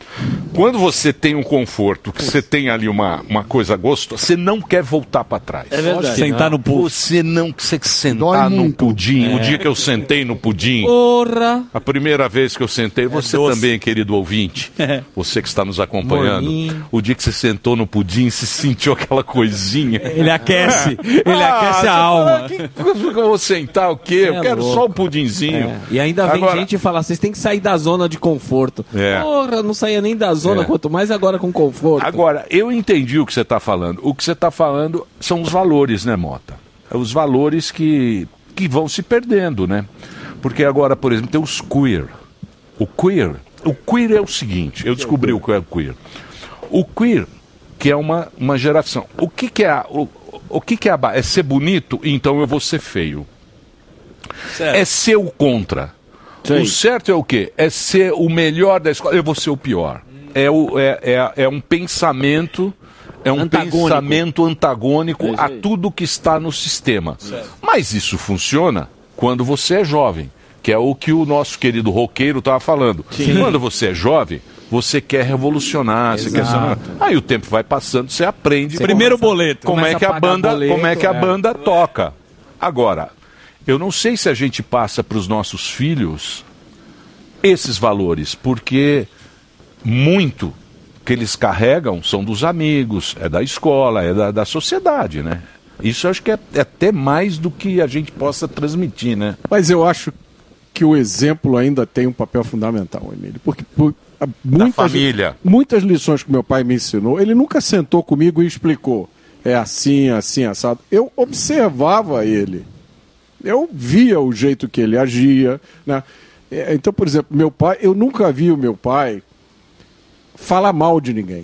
Quando você tem um conforto, que você tem ali uma, uma coisa gostosa, você não quer voltar para trás. É verdade. Sentar no pudim. Você não quer Dói sentar no muito. pudim. O É. dia que eu sentei no pudim, Porra! a primeira vez que eu sentei, você doce. também, querido ouvinte, É. você que está nos acompanhando, Morninho. o dia que você sentou no pudim, se sentiu aquela coisinha. Ele aquece. Ele Ah, aquece você a fala, alma. "Ah, que coisa que eu vou sentar o quê? Cê Eu é quero louco. só o pudinzinho. É. E ainda vem Agora- gente e fala, vocês têm que sair da zona de conforto. É. Porra, não saía nem da zona, É. quanto mais agora com conforto. Agora, eu entendi o que você está falando. O que você está falando são os valores, né, Mota? Os valores que, que vão se perdendo, né? Porque agora, por exemplo, tem os queer. O queer, o queer é o seguinte, eu descobri o que é o queer. O queer, que é uma, uma geração. O que, que é a, o, o que, que é a ba- é ser bonito, então eu vou ser feio. É ser o contra. Sim. O certo é o quê? É ser o melhor da escola, eu vou ser o pior. É, o, é, é, é um pensamento, é um Antagônico. pensamento antagônico a tudo que está no sistema. Mas isso funciona quando você é jovem, que é o que o nosso querido roqueiro estava falando. Sim. Quando você é jovem, você quer revolucionar, você quer ser... Aí o tempo vai passando, você aprende Primeiro como, boleto. como é Começa que a a pagar banda, boleto, como é que a é. banda toca. Agora, eu não sei se a gente passa para os nossos filhos esses valores, porque muito que eles carregam são dos amigos, é da escola, é da, da sociedade, né? Isso eu acho que é, é até mais do que a gente possa transmitir, né? Mas eu acho que o exemplo ainda tem um papel fundamental, Emílio. Porque por, a- muitas, família. muitas lições que meu pai me ensinou, ele nunca sentou comigo e explicou. É assim, assim, assado. Eu observava ele. Eu via o jeito que ele agia, né? É, Então, por exemplo, meu pai, eu nunca vi o meu pai falar mal de ninguém.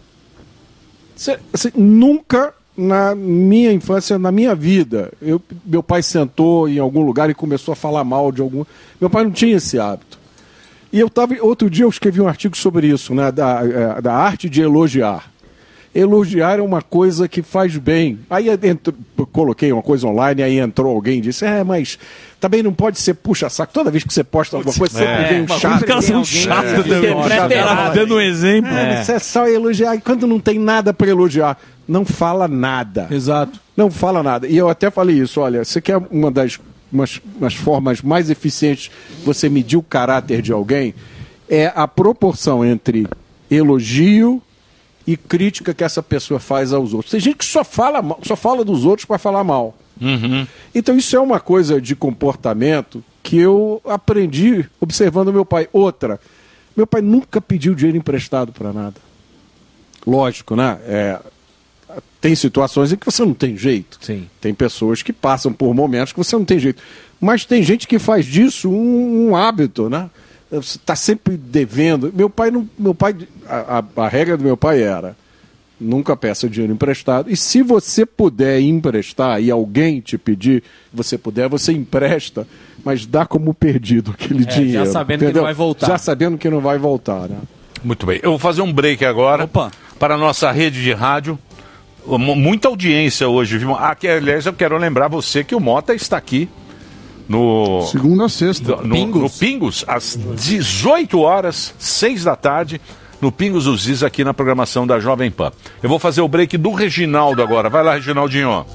Cê- assim, nunca na minha infância, na minha vida, eu, meu pai sentou em algum lugar e começou a falar mal de algum. Meu pai não tinha esse hábito. E eu tava, outro dia eu escrevi um artigo sobre isso, né, da, eh, da arte de elogiar. Elogiar é uma coisa que faz bem. Aí entrou, coloquei uma coisa online, aí entrou alguém e disse, é, mas também não pode ser puxa-saco. Toda vez que você posta alguma coisa, sempre é, vem um chato. Os caras são chatos também. Dando um exemplo. É, Isso é só elogiar. E quando não tem nada para elogiar, não fala nada. Exato. Não fala nada. E eu até falei isso, olha, você quer uma das umas, umas formas mais eficientes de você medir o caráter de alguém, é a proporção entre elogio e crítica que essa pessoa faz aos outros. Tem gente que só fala, mal, só fala dos outros para falar mal. Uhum. Então isso é uma coisa de comportamento que eu aprendi observando meu pai. Outra, meu pai nunca pediu dinheiro emprestado para nada. Lógico, né? É, tem situações em que você não tem jeito. Sim. Tem pessoas que passam por momentos que você não tem jeito. Mas tem gente que faz disso um, um hábito, né? Você está sempre devendo. Meu pai, não, meu pai a, a, a regra do meu pai era nunca peça dinheiro emprestado. E se você puder emprestar e alguém te pedir, você puder, você empresta, mas dá como perdido aquele É, dinheiro. já sabendo que entendeu? não vai voltar. Já sabendo que não vai voltar, né? Muito bem. Eu vou fazer um break agora para a nossa rede de rádio. M- Muita audiência hoje, viu? Ah, que, aliás, eu quero lembrar você que o Mota está aqui no... Segunda a sexta. No Pingos, no Pingos às dezoito horas, seis da tarde, no Pingos dos Is, aqui na programação da Jovem Pan. Eu vou fazer o break do Reginaldo agora. Vai lá, Reginaldinho.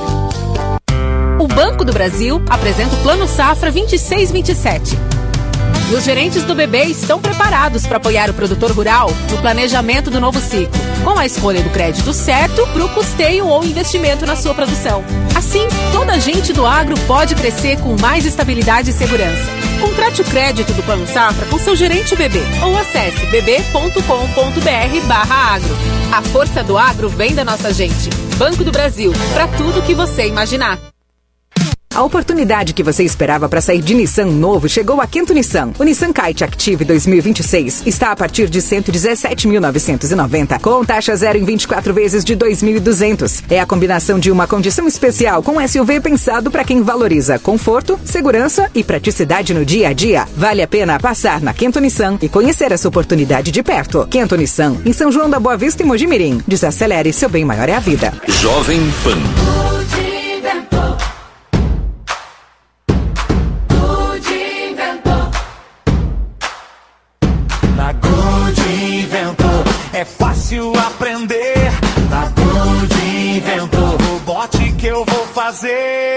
O Banco do Brasil apresenta o Plano Safra vinte e seis vinte e sete. E os gerentes do B B estão preparados para apoiar o produtor rural no planejamento do novo ciclo, com a escolha do crédito certo para o custeio ou investimento na sua produção. Assim, toda a gente do agro pode crescer com mais estabilidade e segurança. Contrate o crédito do Plano Safra com seu gerente B B ou acesse bb ponto com ponto br barra agro. A força do agro vem da nossa gente. Banco do Brasil, para tudo que você imaginar. A oportunidade que você esperava para sair de Nissan novo chegou a Kento Nissan. O Nissan Kite Active dois mil e vinte e seis está a partir de cento e dezessete mil novecentos e noventa, com taxa zero em vinte e quatro vezes de dois mil e duzentos. É a combinação de uma condição especial com S U V pensado para quem valoriza conforto, segurança e praticidade no dia a dia. Vale a pena passar na Kento Nissan e conhecer essa oportunidade de perto. Kento Nissan, em São João da Boa Vista e Mogi Mirim. Desacelere, seu bem maior é a vida. Jovem Pan. É fácil aprender. Na Good Inventor, robote que eu vou fazer.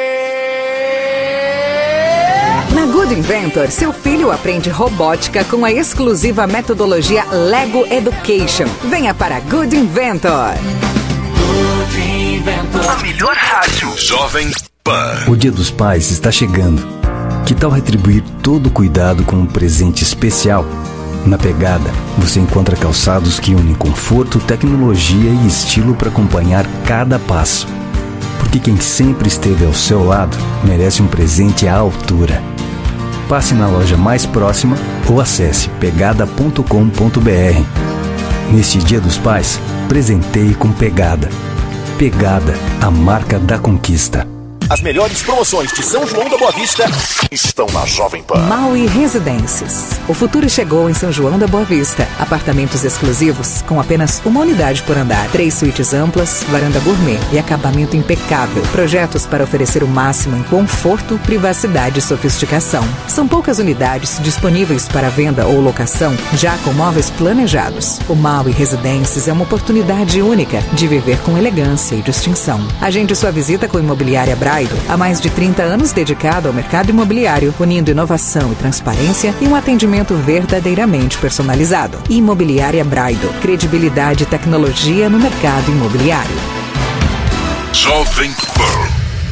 Na Good Inventor, seu filho aprende robótica com a exclusiva metodologia Lego Education. Venha para Good Inventor. Good Inventor. A melhor rádio. Jovem Pan. O Dia dos Pais está chegando. Que tal retribuir todo o cuidado com um presente especial? Na Pegada, você encontra calçados que unem conforto, tecnologia e estilo para acompanhar cada passo. Porque quem sempre esteve ao seu lado merece um presente à altura. Passe na loja mais próxima ou acesse pegada ponto com ponto br. Neste Dia dos Pais, presenteie com Pegada. Pegada, a marca da conquista. As melhores promoções de São João da Boa Vista estão na Jovem Pan. Maui Residências. O futuro chegou em São João da Boa Vista. Apartamentos exclusivos com apenas uma unidade por andar. Três suítes amplas, varanda gourmet e acabamento impecável. Projetos para oferecer o máximo em conforto, privacidade e sofisticação. São poucas unidades disponíveis para venda ou locação, já com móveis planejados. O Maui Residências é uma oportunidade única de viver com elegância e distinção. Agende sua visita com a Imobiliária Braido. Há mais de trinta anos dedicado ao mercado imobiliário, unindo inovação e transparência e um atendimento verdadeiramente personalizado. Imobiliária Braido. Credibilidade e tecnologia no mercado imobiliário. Jovem Pan.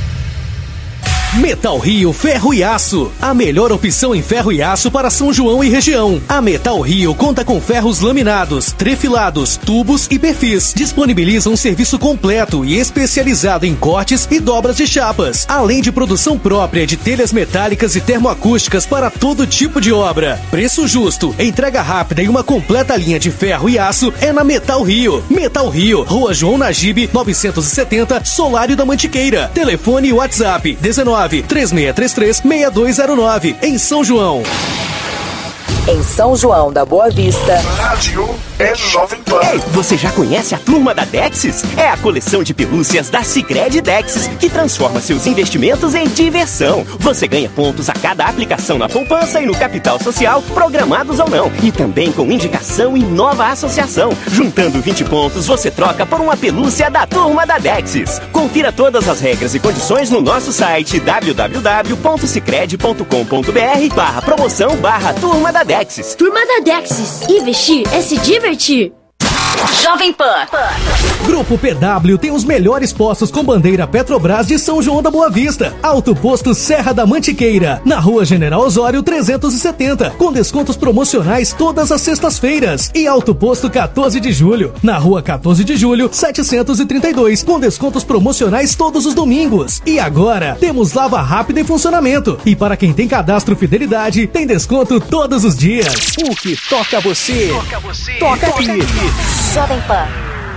Metal Rio Ferro e Aço, a melhor opção em ferro e aço para São João e região. A Metal Rio conta com ferros laminados, trefilados, tubos e perfis. Disponibiliza um serviço completo e especializado em cortes e dobras de chapas, além de produção própria de telhas metálicas e termoacústicas para todo tipo de obra. Preço justo, entrega rápida e uma completa linha de ferro e aço é na Metal Rio. Metal Rio, Rua João Nagibe, novecentos e setenta, Solário da Mantiqueira. Telefone e WhatsApp dezenove, três seis três três, seis dois zero nove, em São João. Em São João da Boa Vista. Rádio é Jovem Pan. Ei, você já conhece a turma da Dexis? É a coleção de pelúcias da Sicredi Dexis que transforma seus investimentos em diversão. Você ganha pontos a cada aplicação na poupança e no capital social, programados ou não. E também com indicação e nova associação. Juntando vinte pontos, você troca por uma pelúcia da turma da Dexis. Confira todas as regras e condições no nosso site w w w ponto sicredi ponto com ponto b r barra promoção barra turma da Dexis. Turma da Dexis. Investir é se divertir. Jovem Pan. Grupo P W tem os melhores postos com bandeira Petrobras de São João da Boa Vista. Alto Posto Serra da Mantiqueira, na Rua General Osório trezentos e setenta, com descontos promocionais todas as sextas-feiras. E Alto Posto quatorze de julho, na Rua quatorze de julho setecentos e trinta e dois, com descontos promocionais todos os domingos. E agora, temos lava rápida em funcionamento. E para quem tem cadastro Fidelidade, tem desconto todos os dias. O que toca você, toca, você, toca aqui. Jovem Pan.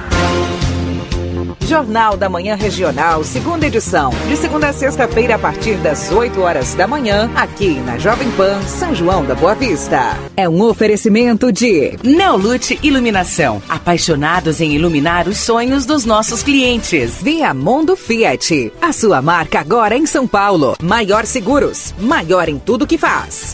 Jornal da Manhã Regional, segunda edição. De segunda a sexta-feira, a partir das oito horas da manhã, aqui na Jovem Pan, São João da Boa Vista. É um oferecimento de Neolute Iluminação. Apaixonados em iluminar os sonhos dos nossos clientes. Viamundo Fiat. A sua marca agora em São Paulo. Maior Seguros. Maior em tudo que faz.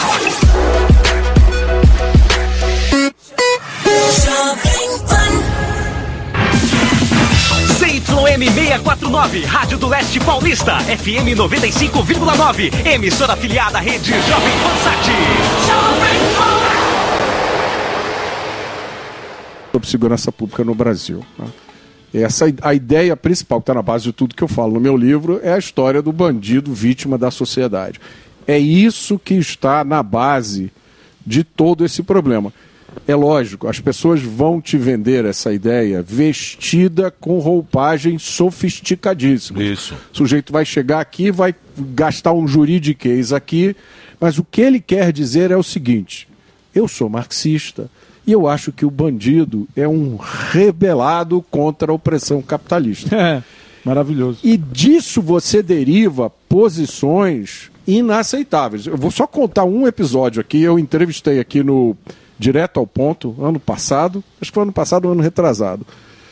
C Y M seiscentos e quarenta e nove, Rádio do Leste Paulista, F M noventa e cinco vírgula nove, emissora afiliada à rede Jovem Pan Sat. Jovem Pan. Sobre segurança pública no Brasil. Né? Essa, a ideia principal que está na base de tudo que eu falo no meu livro é a história do bandido vítima da sociedade. É isso que está na base de todo esse problema. É lógico, as pessoas vão te vender essa ideia vestida com roupagem sofisticadíssima. Isso. O sujeito vai chegar aqui, vai gastar um juridiquês aqui, mas o que ele quer dizer é o seguinte: eu sou marxista e eu acho que o bandido é um rebelado contra a opressão capitalista. É, maravilhoso. E disso você deriva posições inaceitáveis. Eu vou só contar um episódio aqui, eu entrevistei aqui no Direto ao Ponto, ano passado, acho que foi ano passado ou ano retrasado,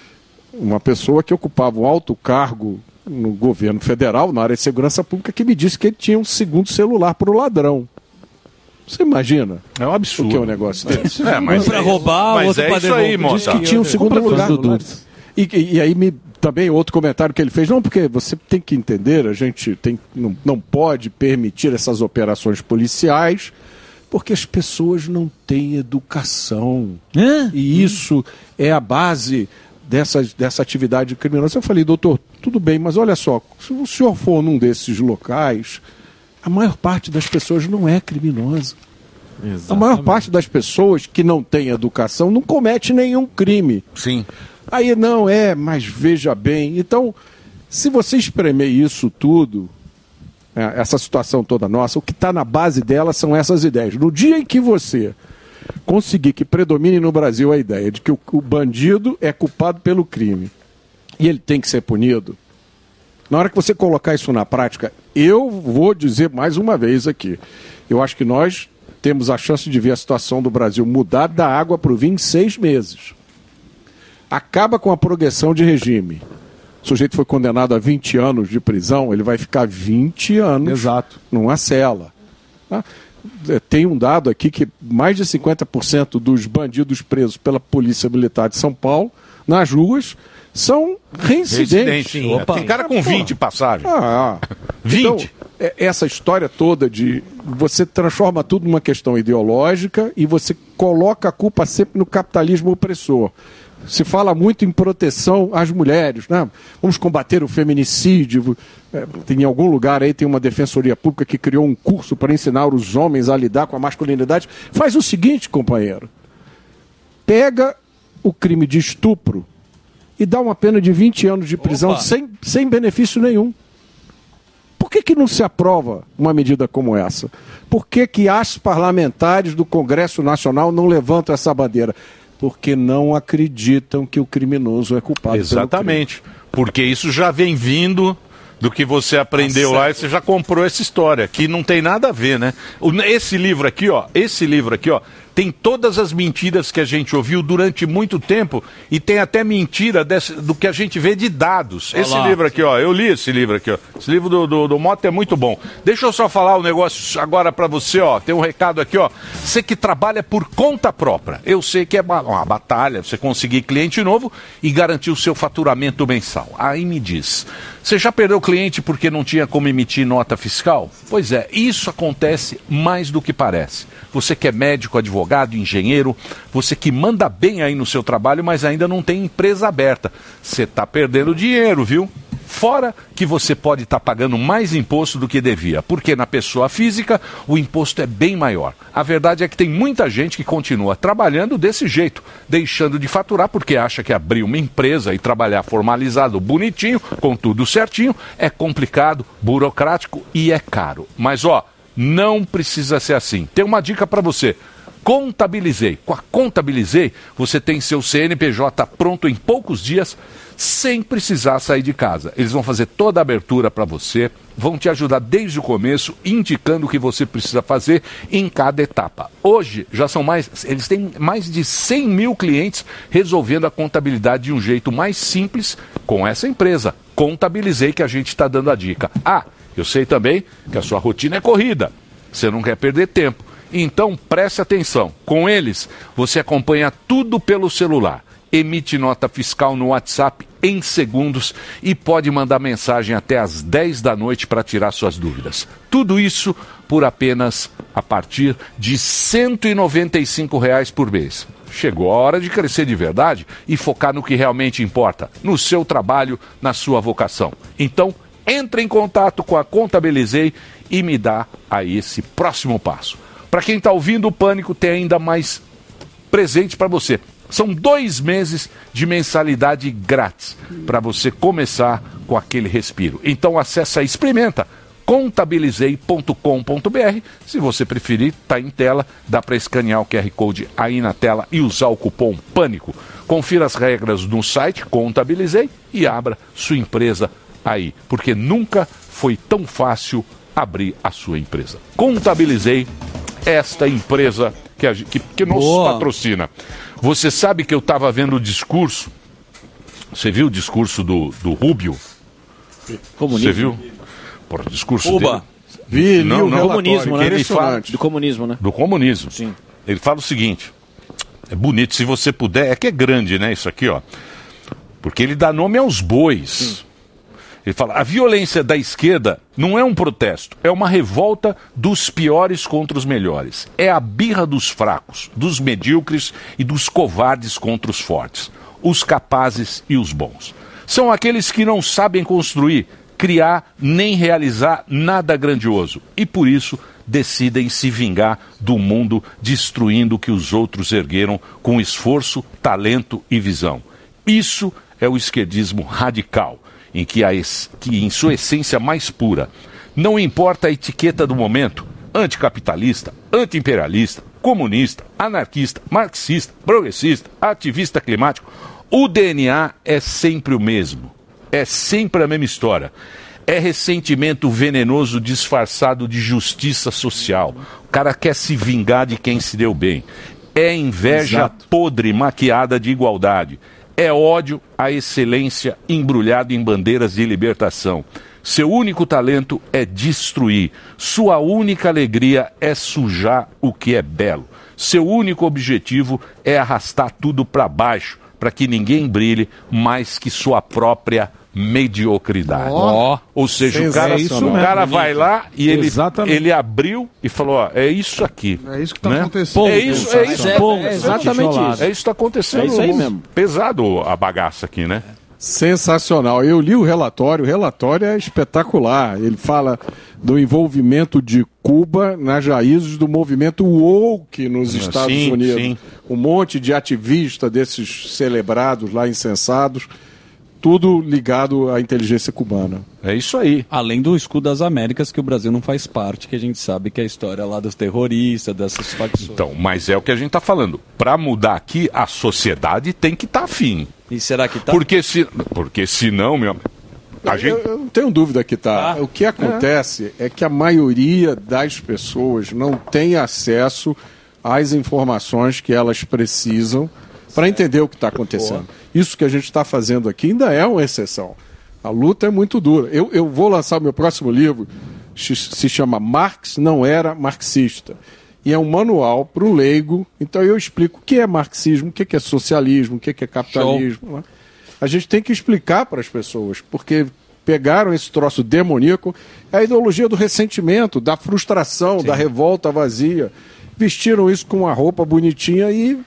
uma pessoa que ocupava um alto cargo no governo federal, na área de segurança pública, que me disse que ele tinha um segundo celular para o ladrão. Você imagina? É um absurdo. O que é um negócio desse? É, mas um para roubar, mas outro é para isso aí, devolver. moça. Diz que tinha um segundo lugar. E, e, e aí me, também outro comentário que ele fez, não, porque você tem que entender, a gente tem, não, não pode permitir essas operações policiais, porque as pessoas não têm educação. É? E isso é a base dessa, dessa atividade criminosa. Eu falei, doutor, tudo bem, mas olha só, se o senhor for num desses locais, a maior parte das pessoas não é criminosa. Exatamente. A maior parte das pessoas que não tem educação não comete nenhum crime. Sim. Aí não é, mas veja bem. Então, se você espremer isso tudo, essa situação toda nossa, o que está na base dela são essas ideias. No dia em que você conseguir que predomine no Brasil a ideia de que o, o bandido é culpado pelo crime e ele tem que ser punido, na hora que você colocar isso na prática, eu vou dizer mais uma vez aqui, eu acho que nós temos a chance de ver a situação do Brasil mudar da água para o vinho em seis meses. Acaba com a progressão de regime. O sujeito foi condenado a vinte anos de prisão, ele vai ficar vinte anos Exato. numa cela. Tá? Tem um dado aqui que mais de cinquenta por cento dos bandidos presos pela Polícia Militar de São Paulo, nas ruas, são reincidentes. Residente, Opa. Tem cara com vinte passagens. Ah, vinte. Então, essa história toda de você transforma tudo numa questão ideológica e você coloca a culpa sempre no capitalismo opressor. Se fala muito em proteção às mulheres, né? Vamos combater o feminicídio. É, tem, em algum lugar aí tem uma defensoria pública que criou um curso para ensinar os homens a lidar com a masculinidade. Faz o seguinte, companheiro. Pega o crime de estupro e dá uma pena de vinte anos de prisão sem, sem benefício nenhum. Por que que não se aprova uma medida como essa? Por que que as parlamentares do Congresso Nacional não levantam essa bandeira? Porque não acreditam que o criminoso é culpado. Exatamente. Porque isso já vem vindo do que você aprendeu lá e você já comprou essa história, que não tem nada a ver, né? O- Esse livro aqui, ó, esse livro aqui, ó, tem todas as mentiras que a gente ouviu durante muito tempo e tem até mentira desse- do que a gente vê de dados. Olha Esse lá. livro aqui, ó, eu li esse livro aqui, ó. Esse livro do, do, do Mota é muito bom. Deixa eu só falar um negócio agora pra você, ó. Tem um recado aqui, ó. Você que trabalha por conta própria. Eu sei que é ba- uma batalha você conseguir cliente novo e garantir o seu faturamento mensal. Aí me diz, você já perdeu cliente porque não tinha como emitir nota fiscal? Pois é, isso acontece mais do que parece. Você que é médico, advogado, engenheiro, você que manda bem aí no seu trabalho, mas ainda não tem empresa aberta. Você está perdendo dinheiro, viu? Fora que você pode estar pagando mais imposto do que devia, porque na pessoa física o imposto é bem maior. A verdade é que tem muita gente que continua trabalhando desse jeito, deixando de faturar porque acha que abrir uma empresa e trabalhar formalizado, bonitinho, com tudo certinho, é complicado, burocrático e é caro. Mas ó, não precisa ser assim. Tem uma dica para você. Contabilizei. Com a Contabilizei, você tem seu C N P J pronto em poucos dias, sem precisar sair de casa. Eles vão fazer toda a abertura para você, vão te ajudar desde o começo, indicando o que você precisa fazer em cada etapa. Hoje, já são mais, eles têm mais de cem mil clientes resolvendo a contabilidade de um jeito mais simples com essa empresa. Contabilizei, que a gente está dando a dica. Ah, eu sei também que a sua rotina é corrida, você não quer perder tempo. Então, preste atenção. Com eles, você acompanha tudo pelo celular. Emite nota fiscal no WhatsApp em segundos e pode mandar mensagem até às dez da noite para tirar suas dúvidas. Tudo isso por apenas a partir de cento e noventa e cinco reais por mês. Chegou a hora de crescer de verdade e focar no que realmente importa, no seu trabalho, na sua vocação. Então, entre em contato com a Contabilizei e me dá aí esse próximo passo. Para quem está ouvindo o Pânico, tem ainda mais presente para você. São dois meses de mensalidade grátis para você começar com aquele respiro. Então acessa e experimenta contabilizei ponto com ponto br. Se você preferir, está em tela, dá para escanear o Q R Code aí na tela e usar o cupom PâNICO. Confira as regras no site Contabilizei e abra sua empresa aí, porque nunca foi tão fácil abrir a sua empresa. Contabilizei esta empresa que, a, que, que nos Boa. patrocina. Você sabe que eu estava vendo o discurso, você viu o discurso do, do Rubio? Comunismo. Você viu? Por o discurso Cuba. dele. Vi, li o não, comunismo, que né? ele fala Do comunismo, né? do comunismo. Sim. Ele fala o seguinte, é bonito, se você puder, é que é grande, né, isso aqui, ó. Porque ele dá nome aos bois. Sim. Ele fala, a violência da esquerda não é um protesto, é uma revolta dos piores contra os melhores. É a birra dos fracos, dos medíocres e dos covardes contra os fortes, os capazes e os bons. São aqueles que não sabem construir, criar nem realizar nada grandioso e por isso decidem se vingar do mundo destruindo o que os outros ergueram com esforço, talento e visão. Isso é o esquerdismo radical, em que, a es... que em sua essência mais pura, não importa a etiqueta do momento, anticapitalista, antiimperialista, comunista, anarquista, marxista, progressista, ativista climático, o D N A é sempre o mesmo. É sempre a mesma história. É ressentimento venenoso disfarçado de justiça social. O cara quer se vingar de quem se deu bem. É inveja Exato. podre maquiada de igualdade. É ódio à excelência embrulhado em bandeiras de libertação. Seu único talento é destruir. Sua única alegria é sujar o que é belo. Seu único objetivo é arrastar tudo para baixo, para que ninguém brilhe mais que sua própria mediocridade. Oh, Ou seja, o cara, é isso o cara mesmo, vai lá e ele, Exatamente. ele abriu e falou, ó, é isso aqui. É isso que está né? acontecendo. É isso, é isso, É, é exatamente isso. é isso que está acontecendo. É isso aí mesmo. Pesado a bagaça aqui, né? Sensacional. Eu li o relatório, o relatório é espetacular. Ele fala do envolvimento de Cuba nas raízes do movimento woke nos Estados Sim, Unidos. sim. Um monte de ativista desses celebrados lá, incensados, tudo ligado à inteligência cubana. É isso aí. Além do escudo das Américas, que o Brasil não faz parte, que a gente sabe que é a história lá dos terroristas, dessas facções. Então, mas é o que a gente está falando. Para mudar aqui, a sociedade tem que estar afim. E será que tá? Porque se, porque senão, meu, A gente... eu, eu não tenho dúvida que tá. Ah, o que acontece é. é que a maioria das pessoas não tem acesso às informações que elas precisam para entender o que está acontecendo. Boa. Isso que a gente está fazendo aqui ainda é uma exceção. A luta é muito dura. Eu, eu vou lançar o meu próximo livro, se chama Marx Não Era Marxista. E é um manual para o leigo. Então eu explico o que é marxismo, o que é socialismo, o que é capitalismo. Né? A gente tem que explicar para as pessoas, porque pegaram esse troço demoníaco, é a ideologia do ressentimento, da frustração, Sim. da revolta vazia. Vestiram isso com uma roupa bonitinha e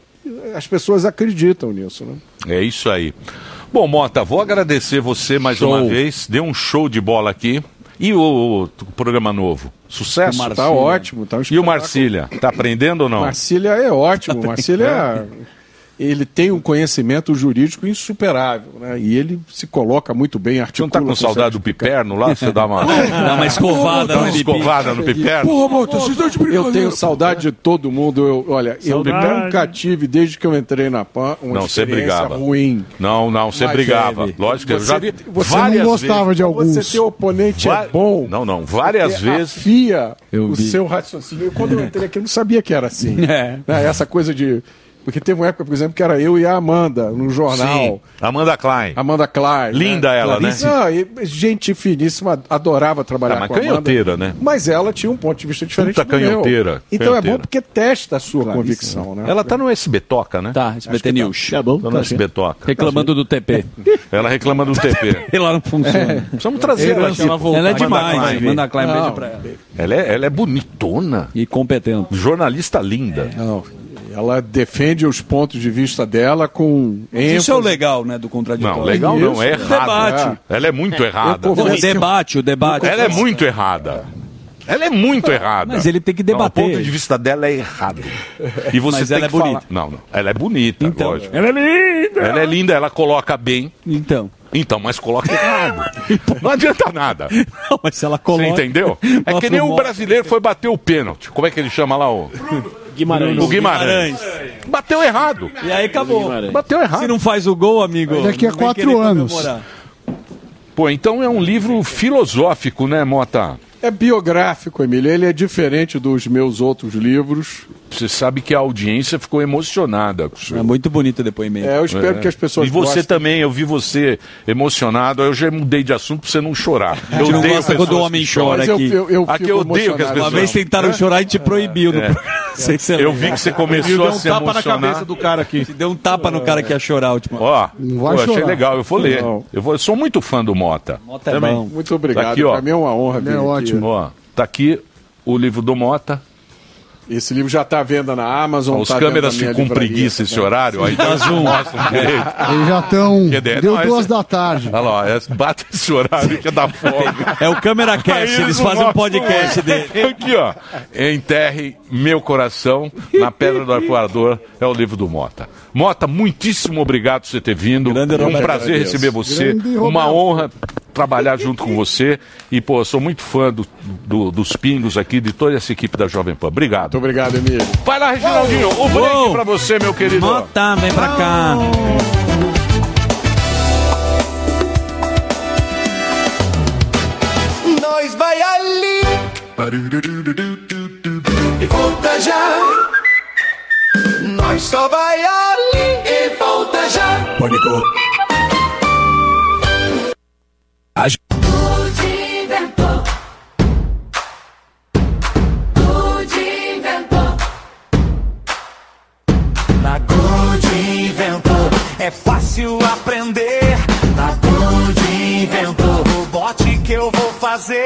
as pessoas acreditam nisso. Né? É isso aí. Bom, Mota, vou agradecer você mais show. uma vez. Deu um show de bola aqui. E o, o, o programa novo? Sucesso? Tá ótimo. Tá um e o Marcília? Tá aprendendo ou não? Marcília é ótimo. Tá Marcília... Ele tem um conhecimento jurídico insuperável, né? E ele se coloca muito bem, articula... Você não está com saudade do piperno lá? Você dá uma, dá uma escovada, dá uma no, escovada no piperno? Porra, Mota, vocês estão de brincadeira. Eu tenho saudade de todo mundo. Eu, olha, saudade. eu nunca tive, desde que eu entrei na P A N, uma não, você brigava. ruim. Não, não, você brigava. Leve. Lógico que eu já vi você várias não gostava vezes. de alguns. Você ter oponente Va é bom. Não, não, várias vezes. Afia o vi. seu raciocínio. Quando eu entrei aqui, eu não sabia que era assim. É. Né? Essa coisa de... Porque teve uma época, por exemplo, que era eu e a Amanda, no jornal. Sim, Amanda Klein. Amanda Klein. Linda né? ela, Clarice. né? Não, e, gente finíssima, adorava trabalhar ah, com a Amanda. canhoteira, né? Mas ela tinha um ponto de vista diferente Puta do canhoteira. meu. Então canhoteira. é bom porque testa a sua Clarice, convicção, né? Ela tá no S B Toca, né? Tá, S B T News. Tá bom. Tá no S B Toca. Reclamando do T P. Ela reclama do T P. Ela não funciona. É. Precisamos trazer ela aqui. Ela, ela é demais. Manda a Klein, beijo pra ela. Ela é, ela é bonitona. E competente. Jornalista linda. Não. Ela defende os pontos de vista dela com ênfase. Isso é o legal, né, do contraditório. Não, legal Isso, não, é errado. Debate. É. Ela é muito é. errada. O debate, o debate. Ela é muito errada. Ela é muito errada. Mas ele tem que debater. Não, o ponto de vista dela é errado. E você Mas tem ela que é falar... bonita. Não, não. Ela é bonita, então, lógico. Ela é linda. Ela é linda, ela coloca bem. Então. Então, mas coloca errado. Não adianta nada. Não, mas se ela coloca... Você entendeu? É que nem o brasileiro foi bater o pênalti. Como é que ele chama lá o... Guimarães. O Guimarães. Bateu errado. E aí acabou. Bateu errado. Se não faz o gol, amigo... Daqui a quatro anos. Pô, então é um livro filosófico, né, Mota? É biográfico, Emílio. Ele é diferente dos meus outros livros. Você sabe que a audiência ficou emocionada. É muito bonito o depoimento. É, eu espero é. que as pessoas E você gostem. também, eu vi você emocionado. Eu já mudei de assunto pra você não chorar. A gente eu não odeio gosta quando o homem chora aqui. Eu, eu, eu aqui eu odeio que as pessoas... Uma vez tentaram é. chorar e te proibiu. No... É. Sei que você eu vi que você começou a se deu um tapa emocionar. na cabeça do cara aqui. Te deu um tapa no cara que ia chorar a última. Ó, não vai eu achei chorar. legal, eu vou ler. Eu, vou, eu sou muito fã do Mota. Mota é também. Bom. Muito obrigado. Tá aqui, ó. Pra mim é uma honra vir É ótimo. Ó, tá aqui o livro do Mota. Esse livro já está à venda na Amazon. Os tá câmeras ficam com preguiça esse horário, aí eles não mostram direito. Eles já estão. Deu não, duas esse... da tarde. Olha lá, é, bate esse horário que é da fome. É o Câmera Cast, eles fazem um podcast dele. Aqui, ó. Enterre Meu Coração na Pedra do Arcoador, é o livro do Mota. Mota, muitíssimo obrigado por você ter vindo. Grande é um Roberto, prazer agradeço. receber você. Grande Uma Roberto. honra trabalhar junto com você. E, pô, eu sou muito fã do, do, dos pingos aqui, de toda essa equipe da Jovem Pan. Obrigado. Muito obrigado, Emílio. Vai lá, Reginaldinho. O break Uou. pra você, meu querido. Mota, vem pra cá. Nós vai ali e volta já. Nós só vai ali e volta já. Pânico. Na Good Inventor é fácil aprender. Na Good Inventor, robot que eu vou fazer.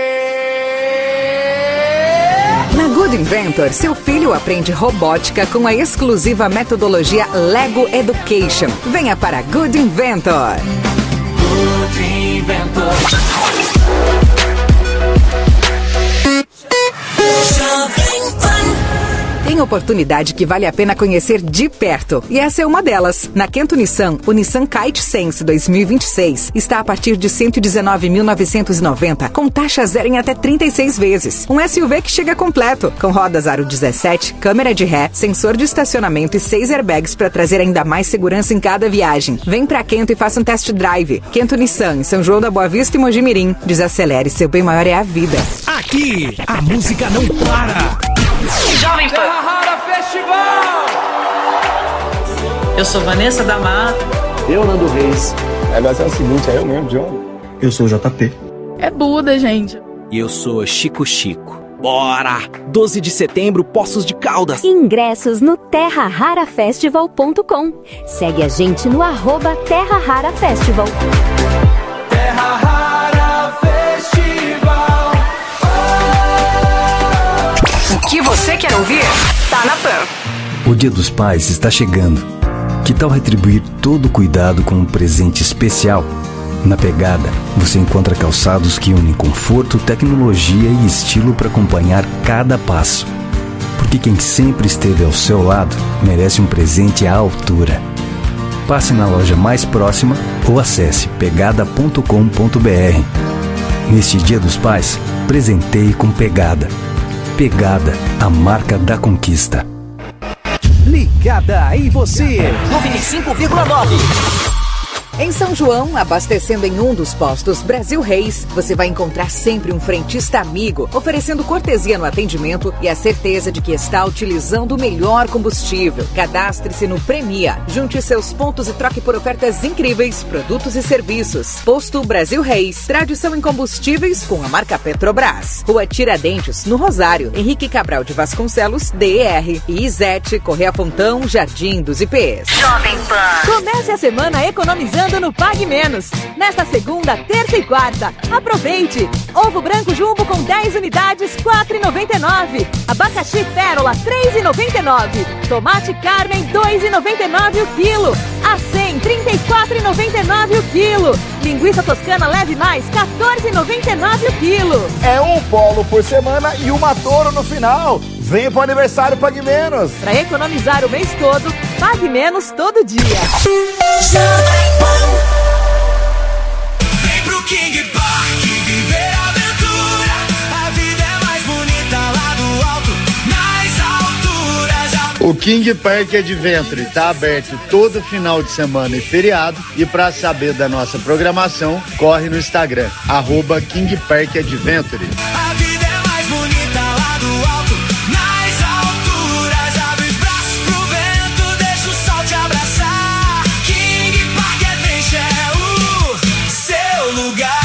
Na Good Inventor, seu filho aprende robótica com a exclusiva metodologia Lego Education. Venha para Good Inventor. Good Inventor. Tem oportunidade que vale a pena conhecer de perto. E essa é uma delas. Na Kento Nissan, o Nissan Kite Sense dois mil e vinte e seis está a partir de cento e dezenove mil novecentos e noventa, com taxa zero em até trinta e seis vezes. Um S U V que chega completo, com rodas aro dezessete, câmera de ré, sensor de estacionamento e seis airbags para trazer ainda mais segurança em cada viagem. Vem pra Kento e faça um test drive. Kento Nissan, em São João da Boa Vista e Mojimirim. Desacelere, seu bem maior é a vida. Aqui, a música não para. Jovem Pan. Terra Rara Festival. Eu sou Vanessa da Mata. Eu, Nando Reis. É, vai ser o seguinte, é eu mesmo, John. Eu sou o J P. É Buda, gente. E eu sou Chico Chico. Bora! doze de setembro, Poços de Caldas. Ingressos no terra rara festival ponto com. Segue a gente no arroba Terra Rara Festival. Terra Rara Festival. O que você quer ouvir? Tá na Pan. O Dia dos Pais está chegando. Que tal retribuir todo o cuidado com um presente especial? Na Pegada, você encontra calçados que unem conforto, tecnologia e estilo para acompanhar cada passo. Porque quem sempre esteve ao seu lado merece um presente à altura. Passe na loja mais próxima ou acesse pegada ponto com ponto br. Neste Dia dos Pais, presenteie com Pegada. Pegada, a marca da conquista. Ligada em você. noventa e cinco vírgula nove. Em São João, abastecendo em um dos postos Brasil Reis, você vai encontrar sempre um frentista amigo, oferecendo cortesia no atendimento e a certeza de que está utilizando o melhor combustível. Cadastre-se no Premia, junte seus pontos e troque por ofertas incríveis, produtos e serviços. Posto Brasil Reis, tradição em combustíveis com a marca Petrobras. Rua Tiradentes, no Rosário, Henrique Cabral de Vasconcelos, D R. E Izete, Correia Fontão, Jardim dos I Pês. Jovem Pan. Comece a semana economizando no Pague Menos. Nesta segunda, terça e quarta, aproveite! Ovo branco Jumbo com dez unidades, quatro reais e noventa e nove centavos. Abacaxi Pérola, três reais e noventa e nove centavos. Tomate Carmen, dois reais e noventa e nove centavos o quilo. A cem, trinta e quatro reais e noventa e nove centavos o quilo. Linguiça Toscana Leve Mais, quatorze reais e noventa e nove centavos o quilo. É um polo por semana e uma Toro no final. Venha pro aniversário Pague Menos. Para economizar o mês todo, Pague Menos todo dia. Vem pro King Park viver a aventura. A vida é mais bonita lá do alto, nas alturas. O King Park Adventure está aberto todo final de semana e feriado. E para saber da nossa programação, corre no Instagram, arroba King Park Adventure. A vida é mais bonita lá do alto, nas alturas. Abre os braços pro vento, deixa o sol te abraçar. King Park Adventure é o seu lugar.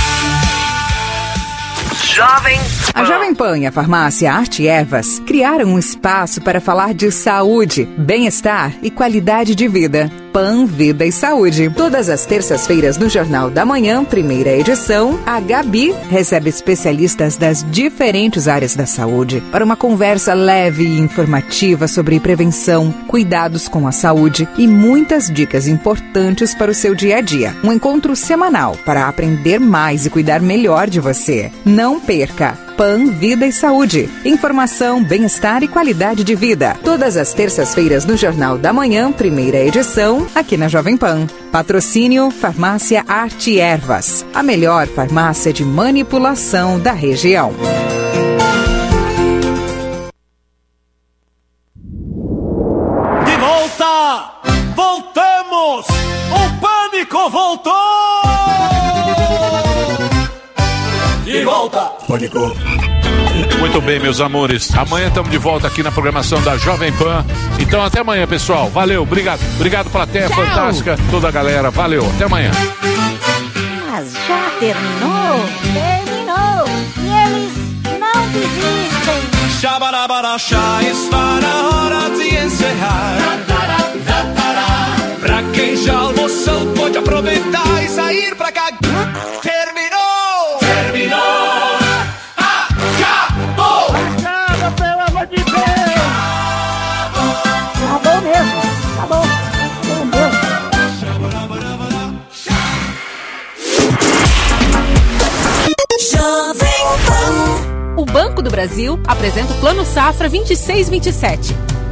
Jovem A Jovem Pan e a farmácia Arte Ervas criaram um espaço para falar de saúde, bem-estar e qualidade de vida. Pan, Vida e Saúde. Todas as terças-feiras no Jornal da Manhã, primeira edição, a Gabi recebe especialistas das diferentes áreas da saúde para uma conversa leve e informativa sobre prevenção, cuidados com a saúde e muitas dicas importantes para o seu dia a dia. Um encontro semanal para aprender mais e cuidar melhor de você. Não perca! Pan, Vida e Saúde. Informação, bem-estar e qualidade de vida. Todas as terças-feiras no Jornal da Manhã, primeira edição, aqui na Jovem Pan. Patrocínio Farmácia Arte Ervas, a melhor farmácia de manipulação da região. De volta! Voltamos! O pânico voltou! De volta! Pânico. Muito bem, meus amores. Amanhã estamos de volta aqui na programação da Jovem Pan. Então até amanhã, pessoal. Valeu, obrigado. Obrigado, plateia Tchau. fantástica, toda a galera. Valeu, até amanhã. Mas já terminou? Terminou! E eles não desistem! Xabarabarachá, está na hora de encerrar. Pra quem já almoçou, pode aproveitar e sair pra cá. Terminou! Terminou! Acabou! Acaba, pelo amor de Deus! Acabou mesmo! Acabou! Acabou mesmo! O Banco do Brasil apresenta o Plano Safra vinte e seis vinte e sete.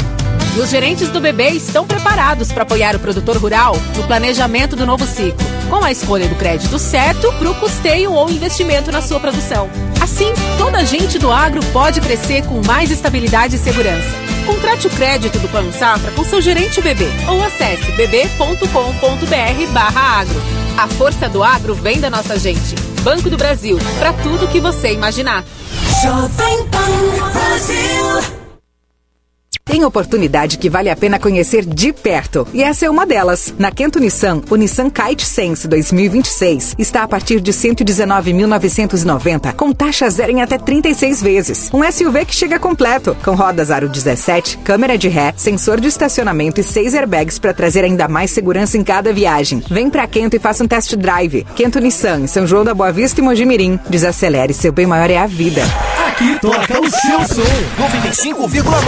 E os gerentes do B B estão preparados para apoiar o produtor rural no planejamento do novo ciclo, com a escolha do crédito certo para o custeio ou investimento na sua produção. Assim, toda a gente do agro pode crescer com mais estabilidade e segurança. Contrate o crédito do Plano Safra com seu gerente B B ou acesse b b ponto com ponto b r barra agro. A força do agro vem da nossa gente. Banco do Brasil, para tudo que você imaginar. Jovem Pan Brasil. Tem oportunidade que vale a pena conhecer de perto. E essa é uma delas. Na Kento Nissan, o Nissan Kite Sense dois mil e vinte e seis está a partir de cento e dezenove mil novecentos e noventa, com taxa zero em até trinta e seis vezes. Um S U V que chega completo, com rodas aro dezessete, câmera de ré, sensor de estacionamento e seis airbags para trazer ainda mais segurança em cada viagem. Vem pra Kento e faça um test drive. Kento Nissan, em São João da Boa Vista e Mojimirim. Desacelere, seu bem maior é a vida. Aqui toca o seu som. noventa e cinco vírgula nove